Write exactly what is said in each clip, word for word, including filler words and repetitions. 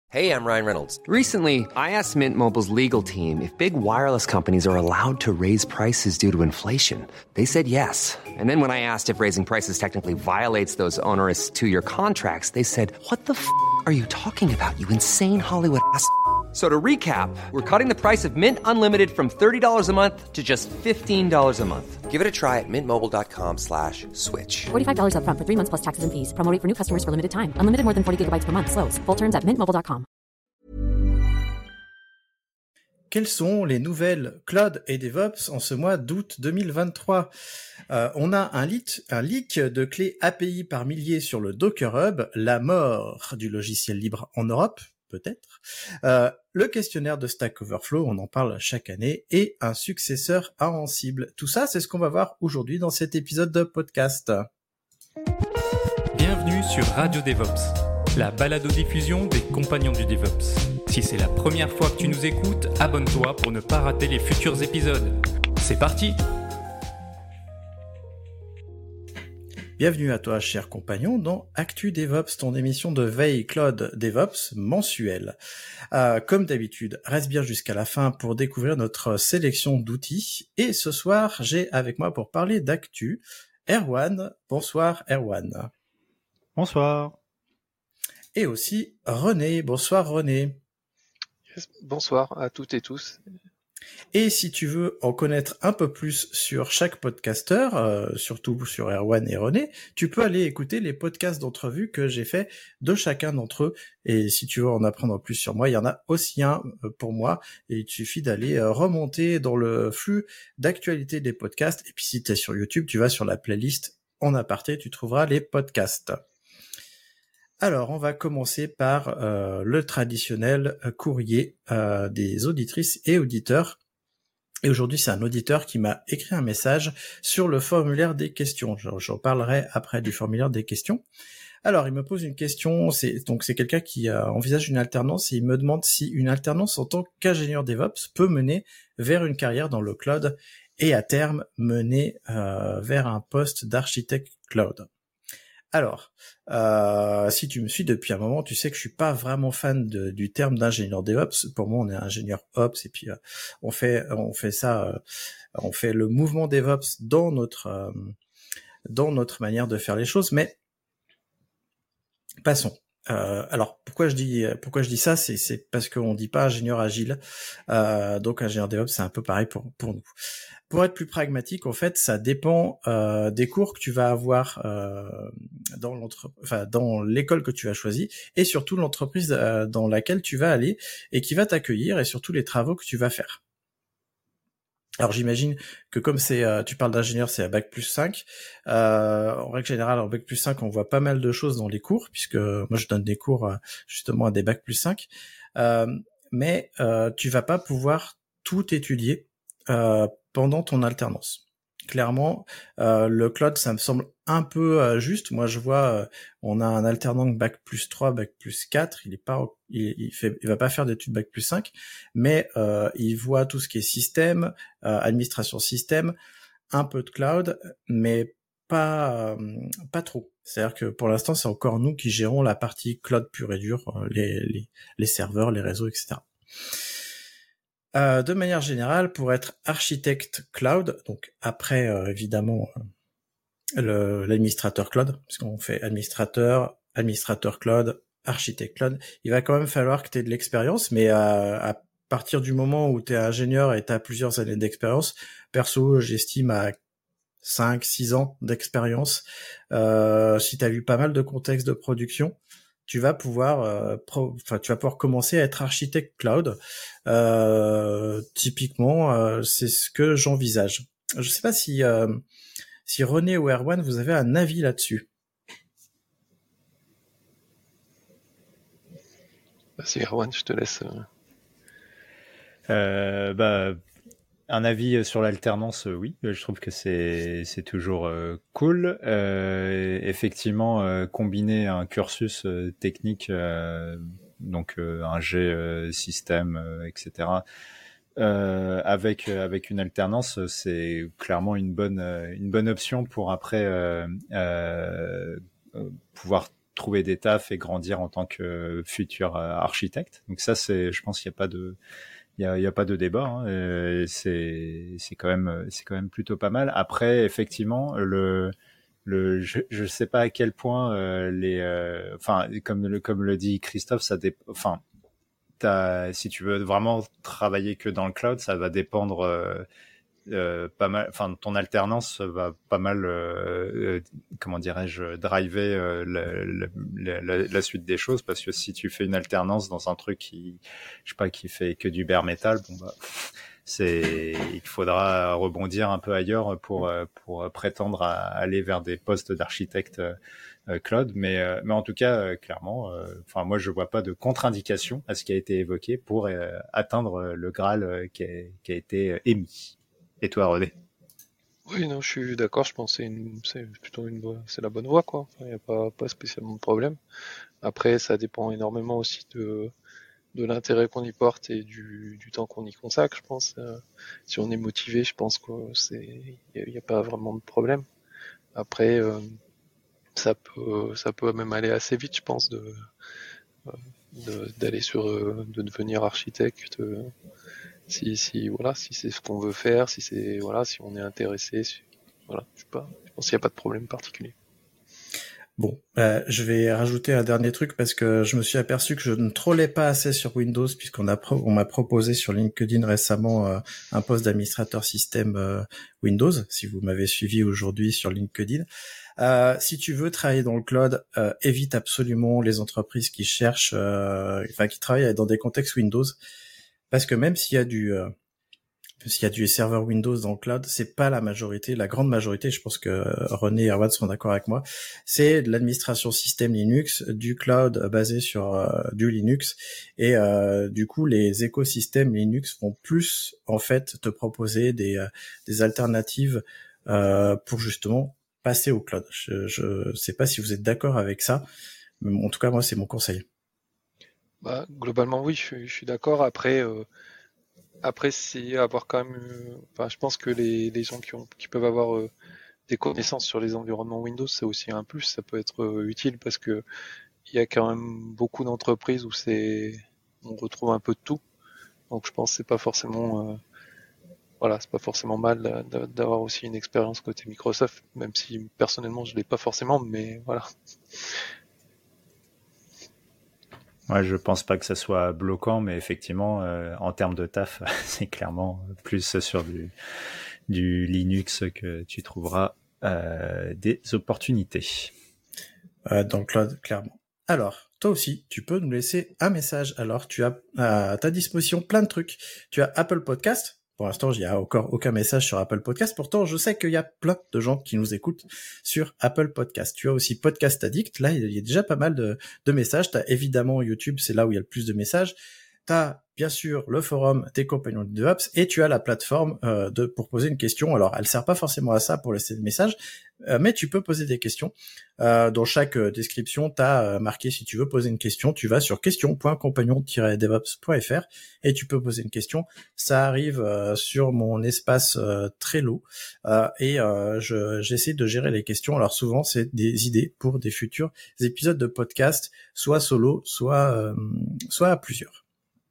Hey, I'm Ryan Reynolds. Recently, I asked Mint Mobile's legal team if big wireless companies are allowed to raise prices due to inflation. They said yes. And then when I asked if raising prices technically violates those onerous two-year contracts, they said, "What the f*** are you talking about, you insane Hollywood ass f- So to recap, we're cutting the price of Mint Unlimited from thirty dollars a month to just fifteen dollars a month. Give it a try at mintmobile.com slash switch. forty-five dollars up front for three months plus taxes and fees. Promo rate for new customers for limited time. Unlimited more than forty gigabytes per month. Slows full terms at mint mobile dot com. Quelles sont les nouvelles cloud et DevOps en ce mois d'août deux mille vingt-trois? euh, On a un leak, un leak de clés A P I par milliers sur le Docker Hub, la mort du logiciel libre en Europe, peut-être, euh, le questionnaire de Stack Overflow, on en parle chaque année, et un successeur à Ansible. Tout ça, c'est ce qu'on va voir aujourd'hui dans cet épisode de podcast. Bienvenue sur Radio DevOps, la balado-diffusion des compagnons du DevOps. Si c'est la première fois que tu nous écoutes, abonne-toi pour ne pas rater les futurs épisodes. C'est parti! Bienvenue à toi, cher compagnon, dans Actu DevOps, ton émission de veille Cloud DevOps mensuelle. Euh, comme d'habitude, reste bien jusqu'à la fin pour découvrir notre sélection d'outils. Et ce soir, j'ai avec moi pour parler d'actu, Erwan. Bonsoir, Erwan. Bonsoir. Et aussi René. Bonsoir, René. Yes, bonsoir à toutes et tous. Et si tu veux en connaître un peu plus sur chaque podcasteur, euh, surtout sur Erwan et René, tu peux aller écouter les podcasts d'entrevue que j'ai fait de chacun d'entre eux. Et si tu veux en apprendre plus sur moi, il y en a aussi un pour moi. Et il te suffit d'aller remonter dans le flux d'actualité des podcasts. Et puis si tu es sur YouTube, tu vas sur la playlist en aparté, tu trouveras les podcasts. Alors, on va commencer par euh, le traditionnel courrier euh, des auditrices et auditeurs. Et aujourd'hui, c'est un auditeur qui m'a écrit un message sur le formulaire des questions. J'en parlerai après du formulaire des questions. Alors, il me pose une question. C'est donc c'est quelqu'un qui euh, envisage une alternance et il me demande si une alternance en tant qu'ingénieur DevOps peut mener vers une carrière dans le cloud et à terme mener euh, vers un poste d'architecte cloud. Alors, euh, si tu me suis depuis un moment, tu sais que je suis pas vraiment fan de, du terme d'ingénieur DevOps. Pour moi, on est ingénieur Ops et puis euh, on fait on fait ça, euh, on fait le mouvement DevOps dans notre euh, dans notre manière de faire les choses. Mais passons. Euh, alors pourquoi je dis pourquoi je dis ça, c'est c'est parce qu'on dit pas ingénieur agile. Euh, donc ingénieur DevOps, c'est un peu pareil pour pour nous. Pour être plus pragmatique, en fait, ça dépend euh, des cours que tu vas avoir euh, dans l'entre, enfin dans l'école que tu vas choisir, et surtout l'entreprise euh, dans laquelle tu vas aller et qui va t'accueillir, et surtout les travaux que tu vas faire. Alors j'imagine que comme c'est, euh, tu parles d'ingénieur, c'est à bac plus cinq. Euh, en règle générale, en bac plus cinq, on voit pas mal de choses dans les cours, puisque moi je donne des cours euh, justement à des bac plus cinq. Euh, mais euh, tu vas pas pouvoir tout étudier euh, pendant ton alternance. Clairement, euh, le cloud, ça me semble un peu euh, juste. Moi, je vois, euh, on a un alternant bac plus trois, bac plus quatre. Il est pas, il, il fait, il va pas faire d'études bac plus cinq, mais euh, il voit tout ce qui est système, euh, administration système, un peu de cloud, mais pas, euh, pas trop. C'est-à-dire que pour l'instant, c'est encore nous qui gérons la partie cloud pure et dure, les, les, les serveurs, les réseaux, et cetera. Euh, de manière générale, pour être architecte cloud, donc après euh, évidemment euh, le, l'administrateur cloud, puisqu'on fait administrateur, administrateur cloud, architecte cloud, il va quand même falloir que tu aies de l'expérience, mais à, à partir du moment où tu es ingénieur et tu as plusieurs années d'expérience, perso, j'estime à cinq six ans d'expérience, euh, si tu as vu pas mal de contextes de production, tu vas pouvoir, euh, pro, enfin, tu vas pouvoir commencer à être architecte cloud. Euh, typiquement, euh, c'est ce que j'envisage. Je sais pas si, euh, si René ou Erwan, vous avez un avis là-dessus. C'est Erwan, je te laisse. Euh, bah, un avis sur l'alternance, oui, je trouve que c'est c'est toujours euh, cool. Euh, effectivement, euh, combiner un cursus euh, technique, euh, donc euh, un G euh, système, euh, et cetera, euh, avec avec une alternance, c'est clairement une bonne une bonne option pour après euh, euh, pouvoir trouver des tafs et grandir en tant que futur architecte. Donc ça, c'est, je pense qu'il n'y a pas de, il y a, il y a pas de débat. Hein, et c'est, c'est quand même, c'est quand même plutôt pas mal. Après, effectivement, le Le, je je sais pas à quel point euh, les, euh, enfin comme le comme le dit Christophe, ça dé, enfin t'as, si tu veux vraiment travailler que dans le cloud, ça va dépendre euh, euh, pas mal, enfin ton alternance va pas mal, euh, euh, comment dirais-je, driver euh, le, le, la, la suite des choses, parce que si tu fais une alternance dans un truc qui, je sais pas, qui fait que du bare metal, bon bah c'est, il faudra rebondir un peu ailleurs pour pour prétendre à aller vers des postes d'architecte euh, cloud, mais euh, mais en tout cas euh, clairement, enfin euh, moi je vois pas de contre-indication à ce qui a été évoqué pour euh, atteindre le Graal euh, qui, a, qui a été émis. Et toi, René? Oui, non, je suis d'accord. Je pense que c'est une, c'est plutôt une, c'est la bonne voie, quoi. Il n'y a pas pas spécialement de problème. Après, ça dépend énormément aussi de de l'intérêt qu'on y porte et du, du temps qu'on y consacre, je pense. Euh, si on est motivé, je pense que c'est, il n'y a, a pas vraiment de problème. Après, euh, ça peut, ça peut même aller assez vite, je pense, de, de d'aller sur, de devenir architecte. Euh, si, si, voilà, si c'est ce qu'on veut faire, si c'est, voilà, si on est intéressé, si, voilà, je sais pas, je pense qu'il n'y a pas de problème particulier. Bon, euh, je vais rajouter un dernier truc parce que je me suis aperçu que je ne trollais pas assez sur Windows, puisqu'on a pro- on m'a proposé sur LinkedIn récemment euh, un poste d'administrateur système euh, Windows, si vous m'avez suivi aujourd'hui sur LinkedIn. Euh, si tu veux travailler dans le cloud, euh, évite absolument les entreprises qui cherchent, euh, enfin qui travaillent dans des contextes Windows, parce que même s'il y a du euh, s'il y a du serveur Windows dans le cloud, c'est pas la majorité, la grande majorité, je pense que René et Erwan seront d'accord avec moi, c'est de l'administration système Linux, du cloud basé sur euh, du Linux, et euh, du coup les écosystèmes Linux vont plus en fait te proposer des, euh, des alternatives euh, pour justement passer au cloud. Je, je sais pas si vous êtes d'accord avec ça, mais en tout cas moi c'est mon conseil. Bah, globalement oui, je suis, je suis d'accord. Après, euh, après c'est avoir quand même, euh, enfin, je pense que les, les gens qui ont, qui peuvent avoir euh, des connaissances sur les environnements Windows, c'est aussi un plus. Ça peut être euh, utile parce que il y a quand même beaucoup d'entreprises où c'est, on retrouve un peu de tout. Donc je pense que c'est pas forcément, euh, voilà, c'est pas forcément mal d'avoir aussi une expérience côté Microsoft, même si personnellement je l'ai pas forcément, mais voilà. Ouais, je pense pas que ça soit bloquant, mais effectivement, euh, en termes de taf, c'est clairement plus sur du, du Linux que tu trouveras euh, des opportunités. Euh, dans le cloud, clairement. Alors, toi aussi, tu peux nous laisser un message. Alors, tu as à ta disposition plein de trucs. Tu as Apple Podcast. Pour l'instant, il n'y a encore aucun message sur Apple Podcast. Pourtant, je sais qu'il y a plein de gens qui nous écoutent sur Apple Podcast. Tu as aussi Podcast Addict. Là, il y a déjà pas mal de, de messages. Tu as évidemment YouTube, c'est là où il y a le plus de messages. Tu as bien sûr le forum des compagnons du DevOps et tu as la plateforme euh, de pour poser une question. Alors, elle sert pas forcément à ça pour laisser des messages, euh, mais tu peux poser des questions. Euh, dans chaque euh, description, tu as euh, marqué si tu veux poser une question, tu vas sur question point compagnon tiret devops point f r et tu peux poser une question. Ça arrive euh, sur mon espace euh, Trello euh, et euh, je, j'essaie de gérer les questions. Alors souvent, c'est des idées pour des futurs épisodes de podcast, soit solo, soit euh, soit à plusieurs.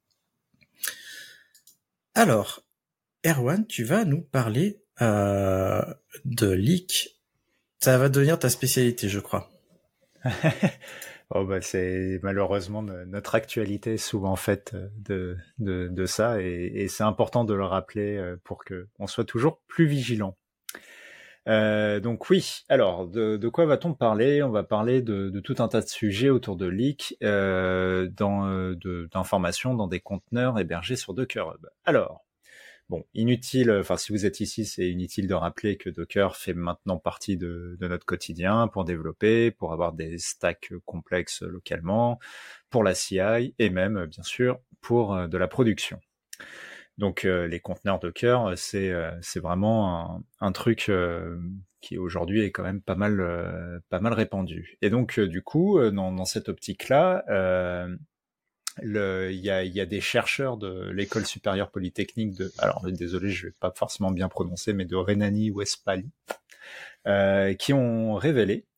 Alors, Erwan, tu vas nous parler euh, de leak. Ça va devenir ta spécialité, je crois. Oh bah c'est malheureusement notre actualité est souvent faite de de, de ça et, et c'est important de le rappeler pour que on soit toujours plus vigilant. Euh, donc oui, alors de, de quoi va-t-on parler? On va parler de, de tout un tas de sujets autour de leaks, euh, dans, de, d'informations dans des conteneurs hébergés sur Docker Hub. Alors, bon, inutile, enfin si vous êtes ici, c'est inutile de rappeler que Docker fait maintenant partie de, de notre quotidien pour développer, pour avoir des stacks complexes localement, pour la C I et même, bien sûr, pour de la production. Donc euh, les conteneurs Docker, c'est euh, c'est vraiment un, un truc euh, qui aujourd'hui est quand même pas mal euh, pas mal répandu. Et donc euh, du coup, euh, dans, dans cette optique-là, euh, le, il y a il y a des chercheurs de l'école supérieure polytechnique de, alors désolé, je vais pas forcément bien prononcer, mais de Rhénanie-Westphalie, euh, qui ont révélé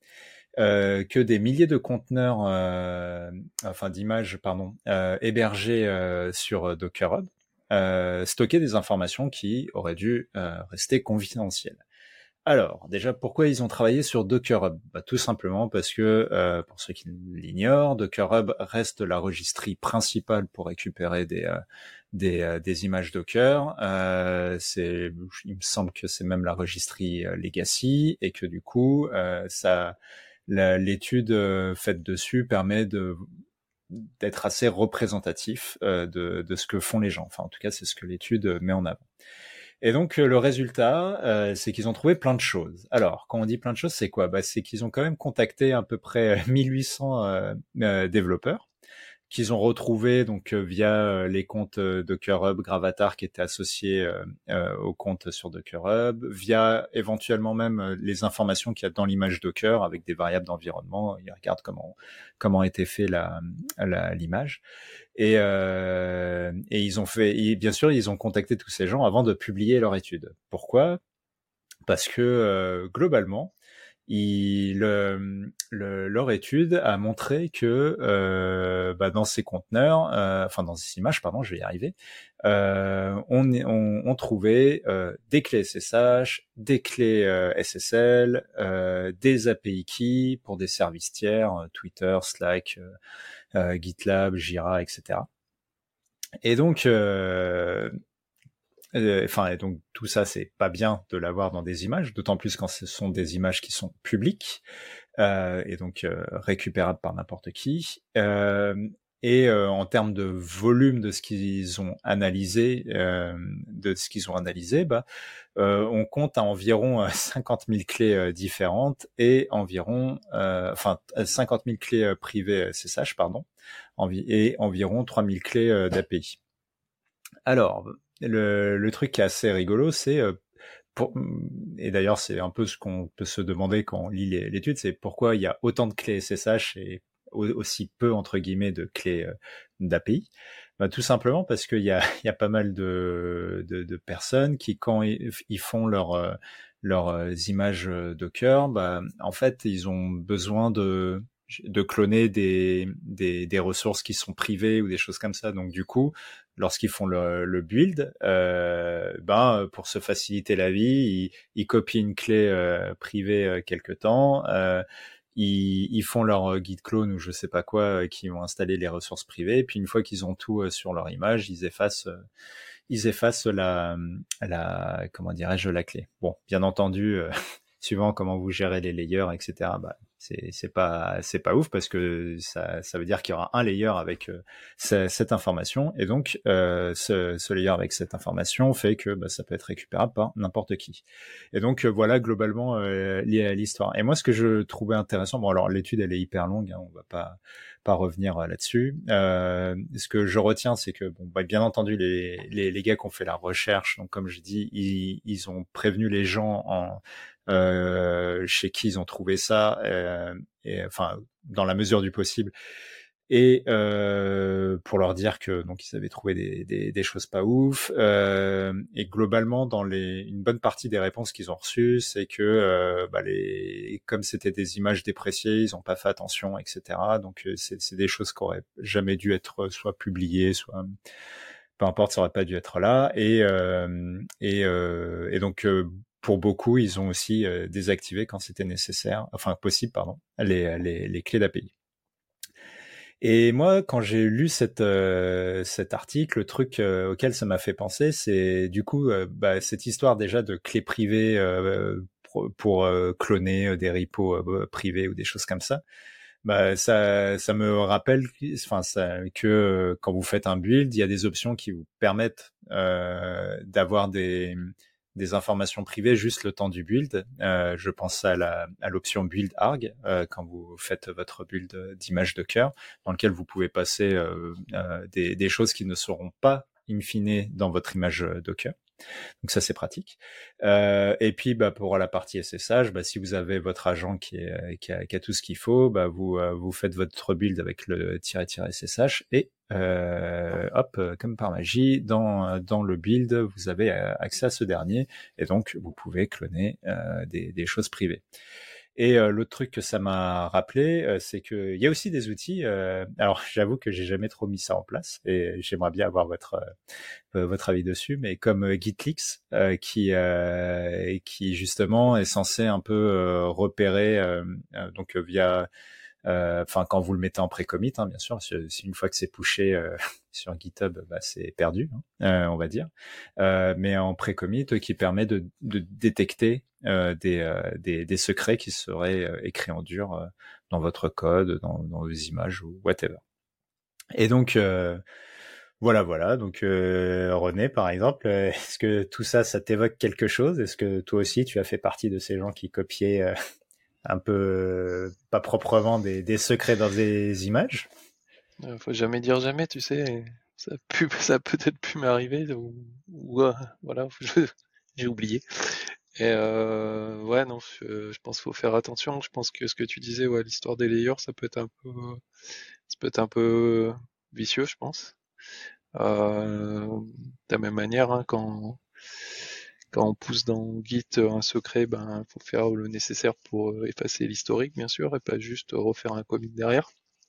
euh, que des milliers de conteneurs, euh, enfin d'images, pardon, euh, hébergés euh, sur Docker Hub, euh, stocker des informations qui auraient dû euh, rester confidentielles. Alors, déjà, pourquoi ils ont travaillé sur Docker Hub? Bah, tout simplement parce que, euh, pour ceux qui l'ignorent, Docker Hub reste la registrie principale pour récupérer des euh, des, euh, des images Docker. Euh, c'est, il me semble que c'est même la registrie euh, legacy et que du coup, euh, ça, la, l'étude euh, faite dessus permet de d'être assez représentatif euh, de de ce que font les gens. Enfin, en tout cas, c'est ce que l'étude met en avant. Et donc euh, le résultat, euh, c'est qu'ils ont trouvé plein de choses. Alors, quand on dit plein de choses, c'est quoi? Bah, c'est qu'ils ont quand même contacté à peu près mille huit cents euh, euh, développeurs, qu'ils ont retrouvés donc euh, via euh, les comptes euh, Docker Hub, Gravatar qui étaient associés euh, euh, au compte sur Docker Hub, via éventuellement même euh, les informations qu'il y a dans l'image Docker avec des variables d'environnement. Ils regardent comment comment a été fait la, la l'image. Et, euh, et ils ont fait, et bien sûr, ils ont contacté tous ces gens avant de publier leur étude. Pourquoi? Parce que euh, globalement, ils, le, le, leur étude a montré que euh, bah, dans ces conteneurs, euh, enfin dans ces images, pardon, je vais y arriver, euh, on, on, on trouvait euh, des clés S S H, des clés euh, S S L, euh, des A P I keys pour des services tiers, euh, Twitter, Slack. Euh, Euh, GitLab, Jira, et cetera. Et donc, euh, euh, enfin, et donc tout ça, c'est pas bien de l'avoir dans des images, d'autant plus quand ce sont des images qui sont publiques euh, et donc euh, récupérables par n'importe qui. Euh, et euh, en termes de volume de ce qu'ils ont analysé, euh, de ce qu'ils ont analysé, bah, euh, on compte à environ cinquante mille clés euh, différentes et environ, euh, enfin cinquante mille clés euh, privées S S H, pardon, envi- et environ trois mille clés euh, d'A P I. Alors, le, le truc qui est assez rigolo, c'est euh, pour, et d'ailleurs c'est un peu ce qu'on peut se demander quand on lit les, l'étude, c'est pourquoi il y a autant de clés S S H et aussi peu entre guillemets de clés euh, d'A P I. Bah, tout simplement parce qu'il y a, il y a pas mal de, de, de personnes qui, quand ils, ils font leur, euh, leurs images Docker, bah, en fait, ils ont besoin de, de cloner des, des, des ressources qui sont privées ou des choses comme ça. Donc, du coup, lorsqu'ils font le, le build, euh, ben, pour se faciliter la vie, ils, ils copient une clé euh, privée euh, quelque temps. Euh, Ils, ils font leur git clone ou je sais pas quoi, euh, qui vont installer les ressources privées. Et puis une fois qu'ils ont tout euh, sur leur image, ils effacent, euh, ils effacent la, la, comment dirais-je, la clé. Bon, bien entendu, euh, suivant comment vous gérez les layers, et cetera. Bah, c'est, c'est pas, c'est pas ouf parce que ça, ça veut dire qu'il y aura un layer avec euh, c- cette information et donc euh, ce, ce layer avec cette information fait que bah, ça peut être récupérable par n'importe qui. Et donc euh, voilà globalement euh, lié à l'histoire. Et moi, ce que je trouvais intéressant, bon alors l'étude elle est hyper longue, hein, on va pas pas revenir euh, là-dessus. Euh, ce que je retiens, c'est que bon, bah, bien entendu les, les les gars qui ont fait la recherche, donc comme je dis, ils ils ont prévenu les gens en Euh, chez qui ils ont trouvé ça, euh, et enfin dans la mesure du possible, et euh, pour leur dire que donc ils avaient trouvé des, des, des choses pas ouf. Euh, et globalement, dans les une bonne partie des réponses qu'ils ont reçues, c'est que euh, bah les comme c'était des images dépréciées, ils ont pas fait attention, et cetera. Donc c'est, c'est des choses qui auraient jamais dû être soit publiées, soit peu importe, ça aurait pas dû être là. Et euh, et, euh, et donc euh, pour beaucoup, ils ont aussi euh, désactivé quand c'était nécessaire, enfin possible, pardon, les, les, les clés d'A P I. Et moi, quand j'ai lu cette, euh, cet article, le truc euh, auquel ça m'a fait penser, c'est du coup euh, bah, cette histoire déjà de clés privées euh, pour, pour euh, cloner des repos euh, privés ou des choses comme ça. Bah ça, ça me rappelle, enfin ça, que euh, quand vous faites un build, il y a des options qui vous permettent euh, d'avoir des des informations privées juste le temps du build. Euh, je pense à la à l'option build arg euh, quand vous faites votre build d'image Docker, dans lequel vous pouvez passer euh, euh, des des choses qui ne seront pas in fine dans votre image Docker. Donc ça c'est pratique. Euh, et puis bah pour la partie S S H, bah si vous avez votre agent qui est qui a, qui a tout ce qu'il faut, bah vous euh, vous faites votre build avec le tiret tiret S S H et euh, hop comme par magie dans dans le build vous avez accès à ce dernier et donc vous pouvez cloner euh, des des choses privées. Et euh, l'autre truc que ça m'a rappelé, euh, c'est qu'il y a aussi des outils. Euh, alors, j'avoue que j'ai jamais trop mis ça en place, et j'aimerais bien avoir votre euh, votre avis dessus. Mais comme euh, Gitlix, euh, qui euh, qui justement est censé un peu euh, repérer, euh, euh, donc euh, via enfin euh, quand vous le mettez en pré-commit, hein, bien sûr, c'est une fois que c'est pushé euh, sur GitHub, bah, c'est perdu, hein, euh, on va dire. Euh, mais en pré-commit, euh, qui permet de, de détecter euh, des, euh, des, des secrets qui seraient euh, écrits en dur euh, dans votre code, dans, dans vos images ou whatever. Et donc euh, voilà, voilà. Donc euh, René, par exemple, est-ce que tout ça, ça t'évoque quelque chose? Est-ce que toi aussi, tu as fait partie de ces gens qui copiaient euh, un peu euh, pas proprement des, des secrets dans des images? Euh, faut jamais dire jamais, tu sais. Ça a, pu, ça a peut-être pu m'arriver ou, ou euh, voilà, je, j'ai oublié. Et euh, ouais, non, je, je pense qu'il faut faire attention. Je pense que ce que tu disais, ouais, l'histoire des layers, ça peut être un peu, ça peut être un peu vicieux, je pense. Euh, de la même manière, hein, quand quand on pousse dans Git un secret, ben faut faire le nécessaire pour effacer l'historique, bien sûr, et pas juste refaire un commit derrière.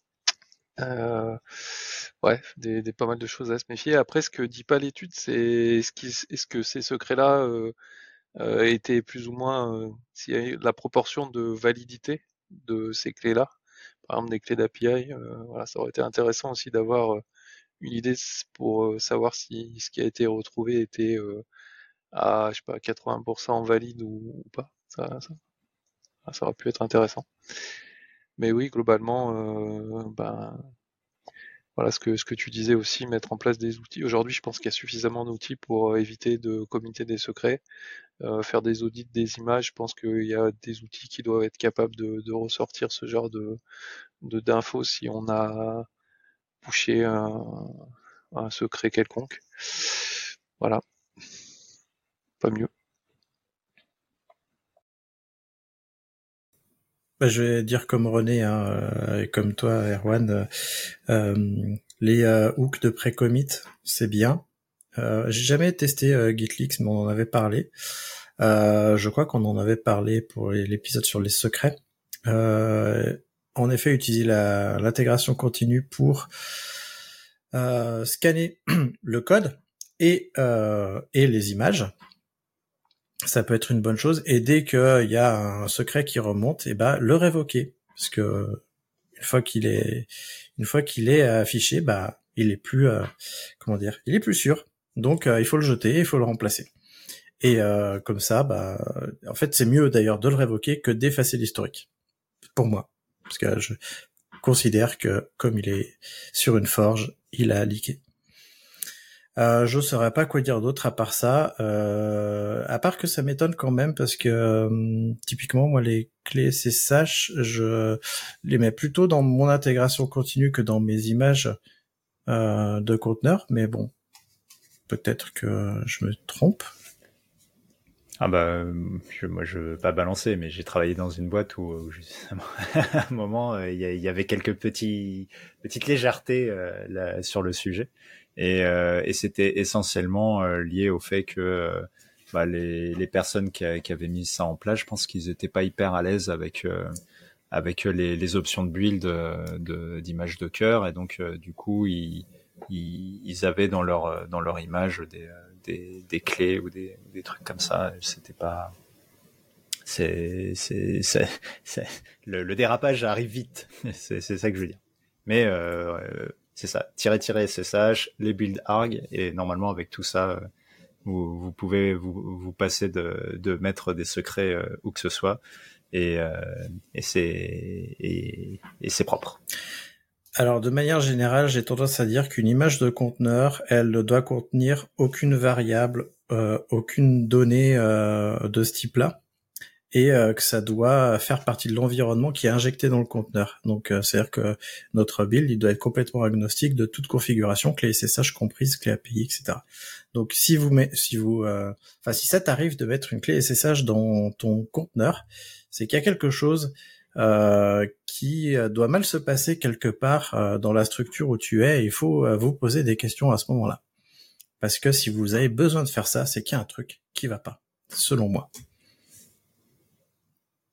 Euh, ouais, des, des pas mal de choses à se méfier. Après, ce que dit pas l'étude, c'est est-ce, qu est-ce que ces secrets-là euh, euh, étaient plus ou moins, euh, s'il y a la proportion de validité de ces clés-là, par exemple des clés d'A P I, euh, voilà, ça aurait été intéressant aussi d'avoir euh, une idée pour euh, savoir si ce qui a été retrouvé était euh, à, je sais pas, quatre-vingts pour cent valide ou, ou pas. Ça, ça, ça aurait pu être intéressant. Mais oui, globalement, euh, ben voilà ce que ce que tu disais aussi, mettre en place des outils. Aujourd'hui, je pense qu'il y a suffisamment d'outils pour éviter de committer des secrets, euh, faire des audits des images. Je pense qu'il y a des outils qui doivent être capables de, de ressortir ce genre de de d'infos si on a pushé un, un secret quelconque. Voilà, pas mieux. Bah, je vais dire comme René, hein, euh, et comme toi, Erwan, euh, euh, les euh, hooks de pré-commit, c'est bien. Euh, j'ai jamais testé euh, Gitlix, mais on en avait parlé. Euh, je crois qu'on en avait parlé pour l'épisode sur les secrets. Euh, en effet, utiliser la, l'intégration continue pour euh, scanner le code et, euh, et les images. Ça peut être une bonne chose. Et dès qu'il y a un secret qui remonte, et ben le révoquer, parce que une fois qu'il est, une fois qu'il est affiché, bah il est plus, euh, comment dire, il est plus sûr. Donc euh, il faut le jeter, il faut le remplacer. Et euh, comme ça, bah en fait c'est mieux d'ailleurs de le révoquer que d'effacer l'historique. Pour moi, parce que je considère que comme il est sur une forge, il a leaké. Euh, je saurais pas quoi dire d'autre à part ça, euh, à part que ça m'étonne quand même parce que euh, typiquement moi les clés S S H, je les mets plutôt dans mon intégration continue que dans mes images euh, de conteneurs, mais bon, peut-être que je me trompe. Ah bah, je, moi je veux pas balancer, mais j'ai travaillé dans une boîte où, où justement, à un moment, il y, y avait quelques petits, petites légèretés euh, là, sur le sujet. Et, euh, et c'était essentiellement euh, lié au fait que euh, bah, les, les personnes qui, a, qui avaient mis ça en place, je pense qu'ils étaient pas hyper à l'aise avec euh, avec les, les options de build euh, de, d'images Docker, et donc euh, du coup ils, ils ils avaient dans leur dans leur image des des, des clés ou des, des trucs comme ça. C'était pas c'est c'est c'est, c'est le, le dérapage arrive vite. c'est c'est ça que je veux dire. Mais euh, c'est ça, tirer tirer S S H, les build arg, et normalement avec tout ça, vous, vous pouvez vous, vous passer de, de mettre des secrets euh, où que ce soit, et, euh, et c'est et, et c'est propre. Alors de manière générale, j'ai tendance à dire qu'une image de conteneur, elle ne doit contenir aucune variable, euh, aucune donnée euh, de ce type-là, et euh, que ça doit faire partie de l'environnement qui est injecté dans le conteneur. Donc euh, c'est-à-dire que notre build, il doit être complètement agnostique de toute configuration, clé S S H comprise, clé A P I, et cetera. Donc si vous met, si vous, euh, enfin si ça t'arrive de mettre une clé S S H dans ton conteneur, c'est qu'il y a quelque chose euh, qui doit mal se passer quelque part euh, dans la structure où tu es. Et il faut euh, vous poser des questions à ce moment-là, parce que si vous avez besoin de faire ça, c'est qu'il y a un truc qui va pas, selon moi.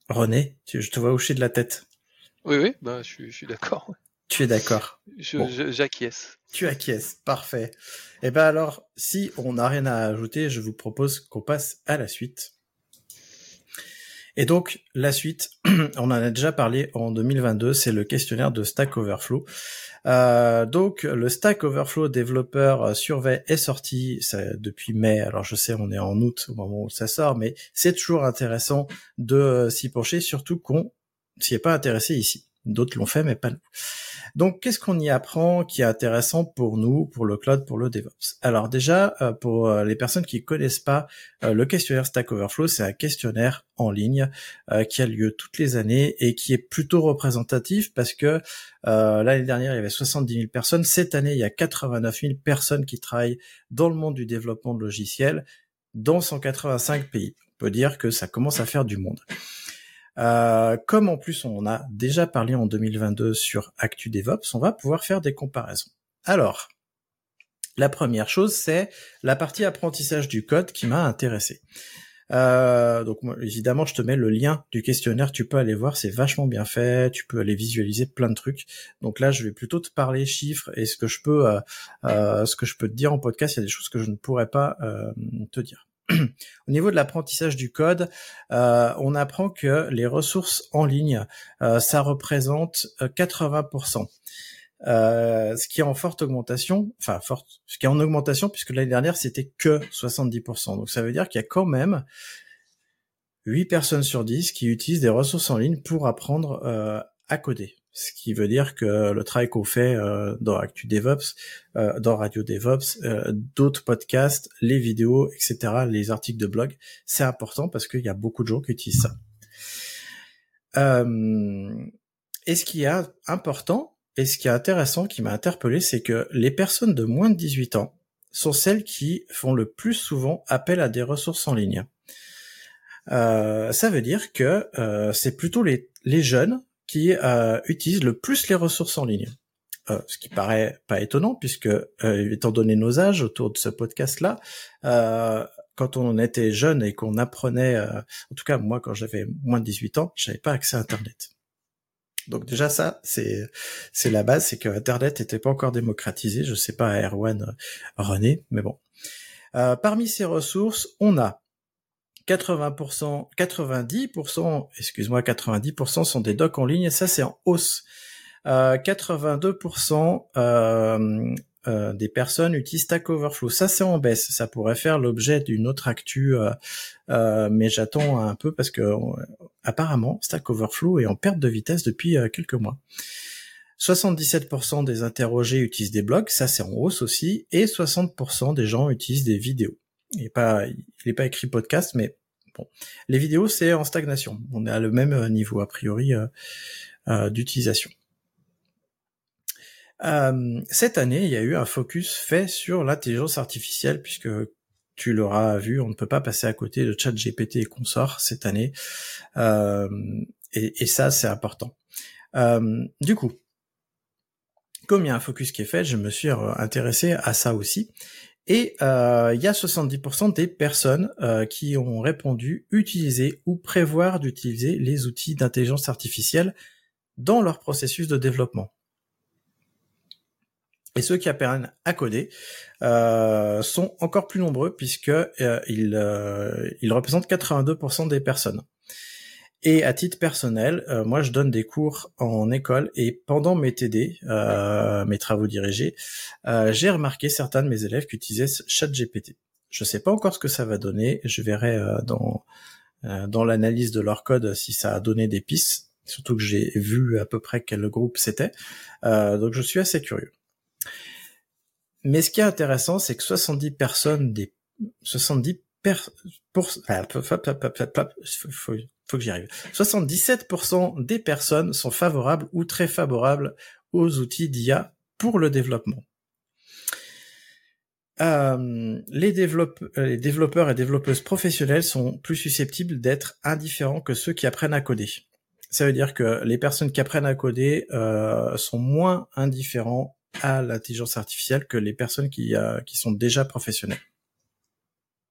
René, tu, je te vois hocher de la tête. Oui, oui, bah, je suis, je suis d'accord. Tu es d'accord. Je, Bon. je- j'acquiesce. Tu acquiesces, parfait. Et ben alors, si on n'a rien à ajouter, je vous propose qu'on passe à la suite. Et donc, la suite, on en a déjà parlé en deux mille vingt-deux, c'est le questionnaire de Stack Overflow. Euh, donc, le Stack Overflow Developer Survey est sorti ça, depuis mai. Alors, je sais, on est en août au moment où ça sort, mais c'est toujours intéressant de euh, s'y pencher, surtout qu'on s'y est pas intéressé ici. D'autres l'ont fait, mais pas nous. Donc, qu'est-ce qu'on y apprend qui est intéressant pour nous, pour le cloud, pour le DevOps? Alors déjà, euh, pour euh, les personnes qui connaissent pas euh, le questionnaire Stack Overflow, c'est un questionnaire en ligne euh, qui a lieu toutes les années et qui est plutôt représentatif parce que euh, l'année dernière, il y avait soixante-dix mille personnes. Cette année, il y a quatre-vingt-neuf mille personnes qui travaillent dans le monde du développement de logiciels dans cent quatre-vingt-cinq pays. On peut dire que ça commence à faire du monde. Euh, comme en plus on a déjà parlé en deux mille vingt-deux sur Actu DevOps, on va pouvoir faire des comparaisons. Alors, la première chose, c'est la partie apprentissage du code qui m'a intéressé. Euh, donc moi, évidemment, je te mets le lien du questionnaire, tu peux aller voir, c'est vachement bien fait, tu peux aller visualiser plein de trucs. Donc là, je vais plutôt te parler chiffres et ce que je peux, euh, euh, ce que je peux te dire en podcast. Il y a des choses que je ne pourrais pas euh, te dire. Au niveau de l'apprentissage du code, euh, on apprend que les ressources en ligne, euh, ça représente quatre-vingts pour cent. Euh, ce qui est en forte augmentation, enfin forte, ce qui est en augmentation puisque l'année dernière c'était que soixante-dix pour cent. Donc ça veut dire qu'il y a quand même huit personnes sur dix qui utilisent des ressources en ligne pour apprendre euh, à coder. Ce qui veut dire que le travail qu'on fait euh, dans Actu DevOps, euh, dans Radio DevOps, euh, d'autres podcasts, les vidéos, et cetera, les articles de blog, c'est important parce qu'il y a beaucoup de gens qui utilisent ça. Euh, et ce qui est important, et ce qui est intéressant, qui m'a interpellé, c'est que les personnes de moins de dix-huit ans sont celles qui font le plus souvent appel à des ressources en ligne. Euh, ça veut dire que euh, c'est plutôt les, les jeunes qui euh, utilisent le plus les ressources en ligne. Euh, ce qui paraît pas étonnant, puisque, euh, étant donné nos âges autour de ce podcast-là, euh, quand on était jeune et qu'on apprenait, euh, en tout cas moi quand j'avais moins de dix-huit ans, j'avais pas accès à Internet. Donc déjà ça, c'est c'est la base, c'est que Internet n'était pas encore démocratisé. Je sais pas, Erwan, René, mais bon. Euh, parmi ces ressources, on a quatre-vingts pour cent, quatre-vingt-dix pour cent, excuse-moi, quatre-vingt-dix pour cent sont des docs en ligne, et ça c'est en hausse. Euh, quatre-vingt-deux pour cent euh, euh, des personnes utilisent Stack Overflow, ça c'est en baisse, ça pourrait faire l'objet d'une autre actu, euh, euh, mais j'attends un peu parce que euh, apparemment Stack Overflow est en perte de vitesse depuis euh, quelques mois. soixante-dix-sept pour cent des interrogés utilisent des blogs, ça c'est en hausse aussi, et soixante pour cent des gens utilisent des vidéos. Il n'est pas, il est pas écrit podcast, mais bon. Les vidéos, c'est en stagnation. On est à le même niveau, a priori, euh, euh, d'utilisation. Euh, cette année, il y a eu un focus fait sur l'intelligence artificielle, puisque tu l'auras vu, on ne peut pas passer à côté de ChatGPT et consorts cette année. Euh, et, et ça, c'est important. Euh, du coup, comme il y a un focus qui est fait, je me suis intéressé à ça aussi. Et euh, il y a soixante-dix pour cent des personnes euh, qui ont répondu utiliser ou prévoir d'utiliser les outils d'intelligence artificielle dans leur processus de développement. Et ceux qui apprennent à coder euh, sont encore plus nombreux puisque euh, ils, euh, ils représentent quatre-vingt-deux pour cent des personnes. Et à titre personnel, euh, moi je donne des cours en école et pendant mes T D, euh, mes travaux dirigés, euh, j'ai remarqué certains de mes élèves qui utilisaient ChatGPT. Je sais pas encore ce que ça va donner, je verrai euh, dans euh, dans l'analyse de leur code si ça a donné des pistes, surtout que j'ai vu à peu près quel groupe c'était, euh, donc je suis assez curieux. Mais ce qui est intéressant, c'est que soixante-dix personnes des soixante-dix per, pour, ah, faut, faut, faut, faut que j'y arrive. soixante-dix-sept pour cent des personnes sont favorables ou très favorables aux outils d'I A pour le développement. Euh, les, développe, les développeurs et développeuses professionnels sont plus susceptibles d'être indifférents que ceux qui apprennent à coder. Ça veut dire que les personnes qui apprennent à coder euh, sont moins indifférents à l'intelligence artificielle que les personnes qui, euh, qui sont déjà professionnelles.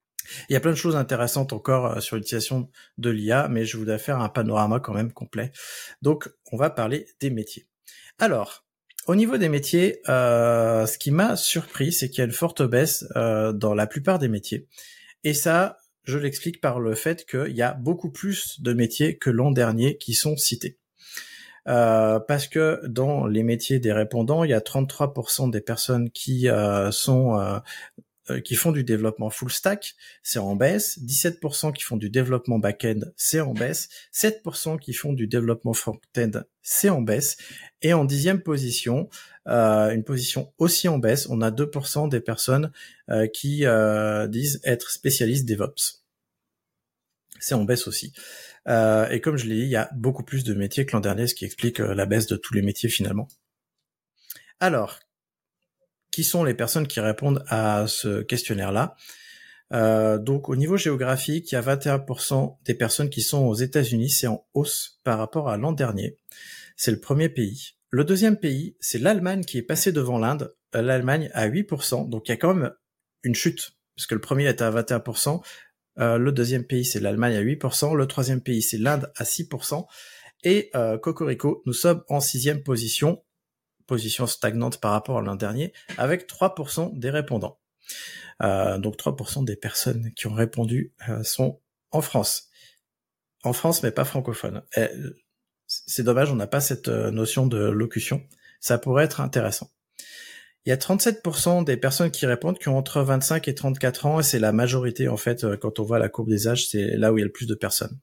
Il y a plein de choses intéressantes encore sur l'utilisation de l'I A, mais je voudrais faire un panorama quand même complet. Donc, on va parler des métiers. Alors, au niveau des métiers, euh, ce qui m'a surpris, c'est qu'il y a une forte baisse euh, dans la plupart des métiers. Et ça, je l'explique par le fait qu'il y a beaucoup plus de métiers que l'an dernier qui sont cités. Euh, parce que dans les métiers des répondants, il y a trente-trois pour cent des personnes qui euh, sont euh, qui font du développement full stack, c'est en baisse, dix-sept pour cent qui font du développement back-end, c'est en baisse, sept pour cent qui font du développement front-end, c'est en baisse, et en dixième position, euh, une position aussi en baisse, on a deux pour cent des personnes euh, qui euh, disent être spécialistes DevOps. C'est en baisse aussi. Euh, et comme je l'ai dit, il y a beaucoup plus de métiers que l'an dernier, ce qui explique euh, la baisse de tous les métiers finalement. Alors, qui sont les personnes qui répondent à ce questionnaire-là? euh, Donc, au niveau géographique, il y a vingt et un pour cent des personnes qui sont aux États-Unis, c'est en hausse par rapport à l'an dernier. C'est le premier pays. Le deuxième pays, c'est l'Allemagne qui est passé devant l'Inde. L'Allemagne à huit pour cent, donc il y a quand même une chute, parce que le premier était à vingt et un pour cent. Euh, le deuxième pays, c'est l'Allemagne à huit pour cent. Le troisième pays, c'est l'Inde à six pour cent. Et euh, Cocorico, nous sommes en sixième position, position stagnante par rapport à l'an dernier, avec trois pour cent des répondants. Euh, donc trois pour cent des personnes qui ont répondu euh, sont en France. En France, mais pas francophone. Et, c'est dommage, on n'a pas cette notion de locution. Ça pourrait être intéressant. Il y a trente-sept pour cent des personnes qui répondent qui ont entre vingt-cinq et trente-quatre ans, et c'est la majorité en fait, quand on voit la courbe des âges, c'est là où il y a le plus de personnes.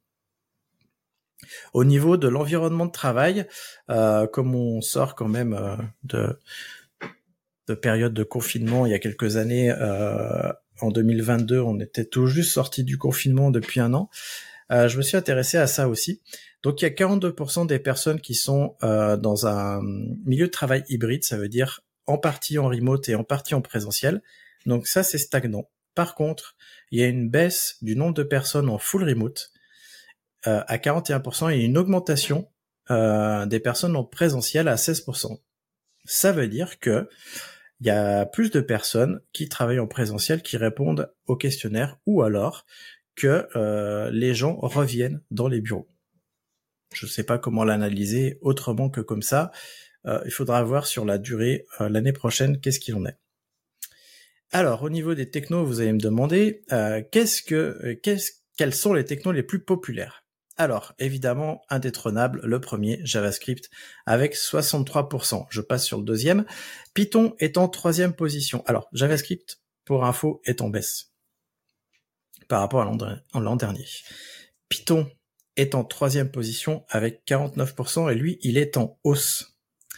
Au niveau de l'environnement de travail, euh, comme on sort quand même euh, de, de période de confinement il y a quelques années, euh, en deux mille vingt-deux, on était tout juste sorti du confinement depuis un an, euh, je me suis intéressé à ça aussi. Donc il y a quarante-deux pour cent des personnes qui sont euh, dans un milieu de travail hybride, ça veut dire en partie en remote et en partie en présentiel. Donc ça, c'est stagnant. Par contre, il y a une baisse du nombre de personnes en full remote euh, à quarante et un pour cent et une augmentation euh, des personnes en présentiel à seize pour cent. Ça veut dire que il y a plus de personnes qui travaillent en présentiel qui répondent au questionnaire, ou alors que euh, les gens reviennent dans les bureaux. Je ne sais pas comment l'analyser autrement que comme ça. Euh, il faudra voir sur la durée euh, l'année prochaine qu'est-ce qu'il en est. Alors, au niveau des technos, vous allez me demander euh, qu'est-ce que, euh, qu'est-ce, quels sont les technos les plus populaires. Alors, évidemment, indétrônable, le premier, JavaScript, avec soixante-trois pour cent. Je passe sur le deuxième. Python est en troisième position. Alors, JavaScript, pour info, est en baisse par rapport à l'an, à l'an dernier. Python est en troisième position avec quarante-neuf pour cent et lui, il est en hausse.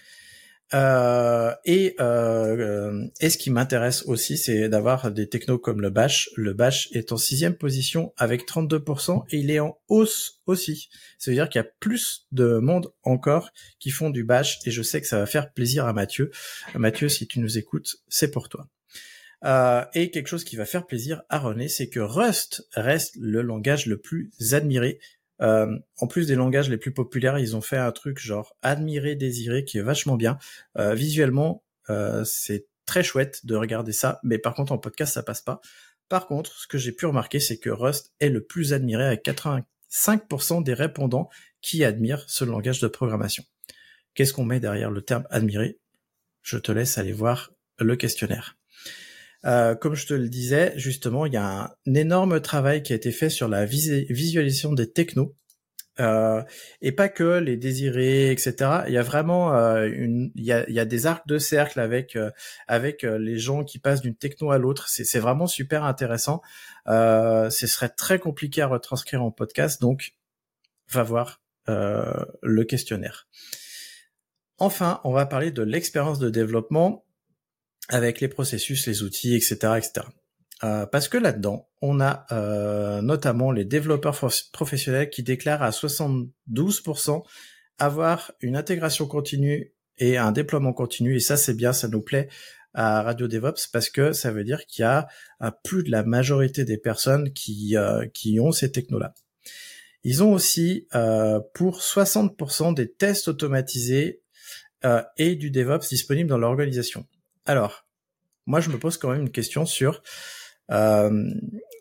Euh, et, euh, et ce qui m'intéresse aussi, c'est d'avoir des technos comme le Bash. Le Bash est en sixième position avec trente-deux pour cent et il est en hausse aussi. Ça veut dire qu'il y a plus de monde encore qui font du Bash et je sais que ça va faire plaisir à Mathieu. Mathieu, si tu nous écoutes, c'est pour toi. Euh, et quelque chose qui va faire plaisir à René, c'est que Rust reste le langage le plus admiré. Euh, en plus des langages les plus populaires, ils ont fait un truc genre admirer, désirer, qui est vachement bien. Euh, visuellement, euh, c'est très chouette de regarder ça, mais par contre en podcast ça passe pas. Par contre, ce que j'ai pu remarquer, c'est que Rust est le plus admiré avec quatre-vingt-cinq pour cent des répondants qui admirent ce langage de programmation. Qu'est-ce qu'on met derrière le terme admirer? Je te laisse aller voir le questionnaire. Euh, comme je te le disais, justement, il y a un, un énorme travail qui a été fait sur la vis- visualisation des technos, euh, et pas que les désirés, et cetera. Il y a vraiment euh, une, il y a, il y a des arcs de cercle avec euh, avec euh, les gens qui passent d'une techno à l'autre. C'est, c'est vraiment super intéressant. Euh, ce serait très compliqué à retranscrire en podcast, donc va voir euh, le questionnaire. Enfin, on va parler de l'expérience de développement, avec les processus, les outils, et cetera, et cetera. Euh, parce que là-dedans, on a euh, notamment les développeurs professionnels qui déclarent à soixante-douze pour cent avoir une intégration continue et un déploiement continu. Et ça, c'est bien, ça nous plaît à Radio DevOps parce que ça veut dire qu'il y a euh, plus de la majorité des personnes qui euh, qui ont ces technos-là. Ils ont aussi euh, pour soixante pour cent des tests automatisés euh, et du DevOps disponibles dans l'organisation. Alors, moi, je me pose quand même une question sur euh,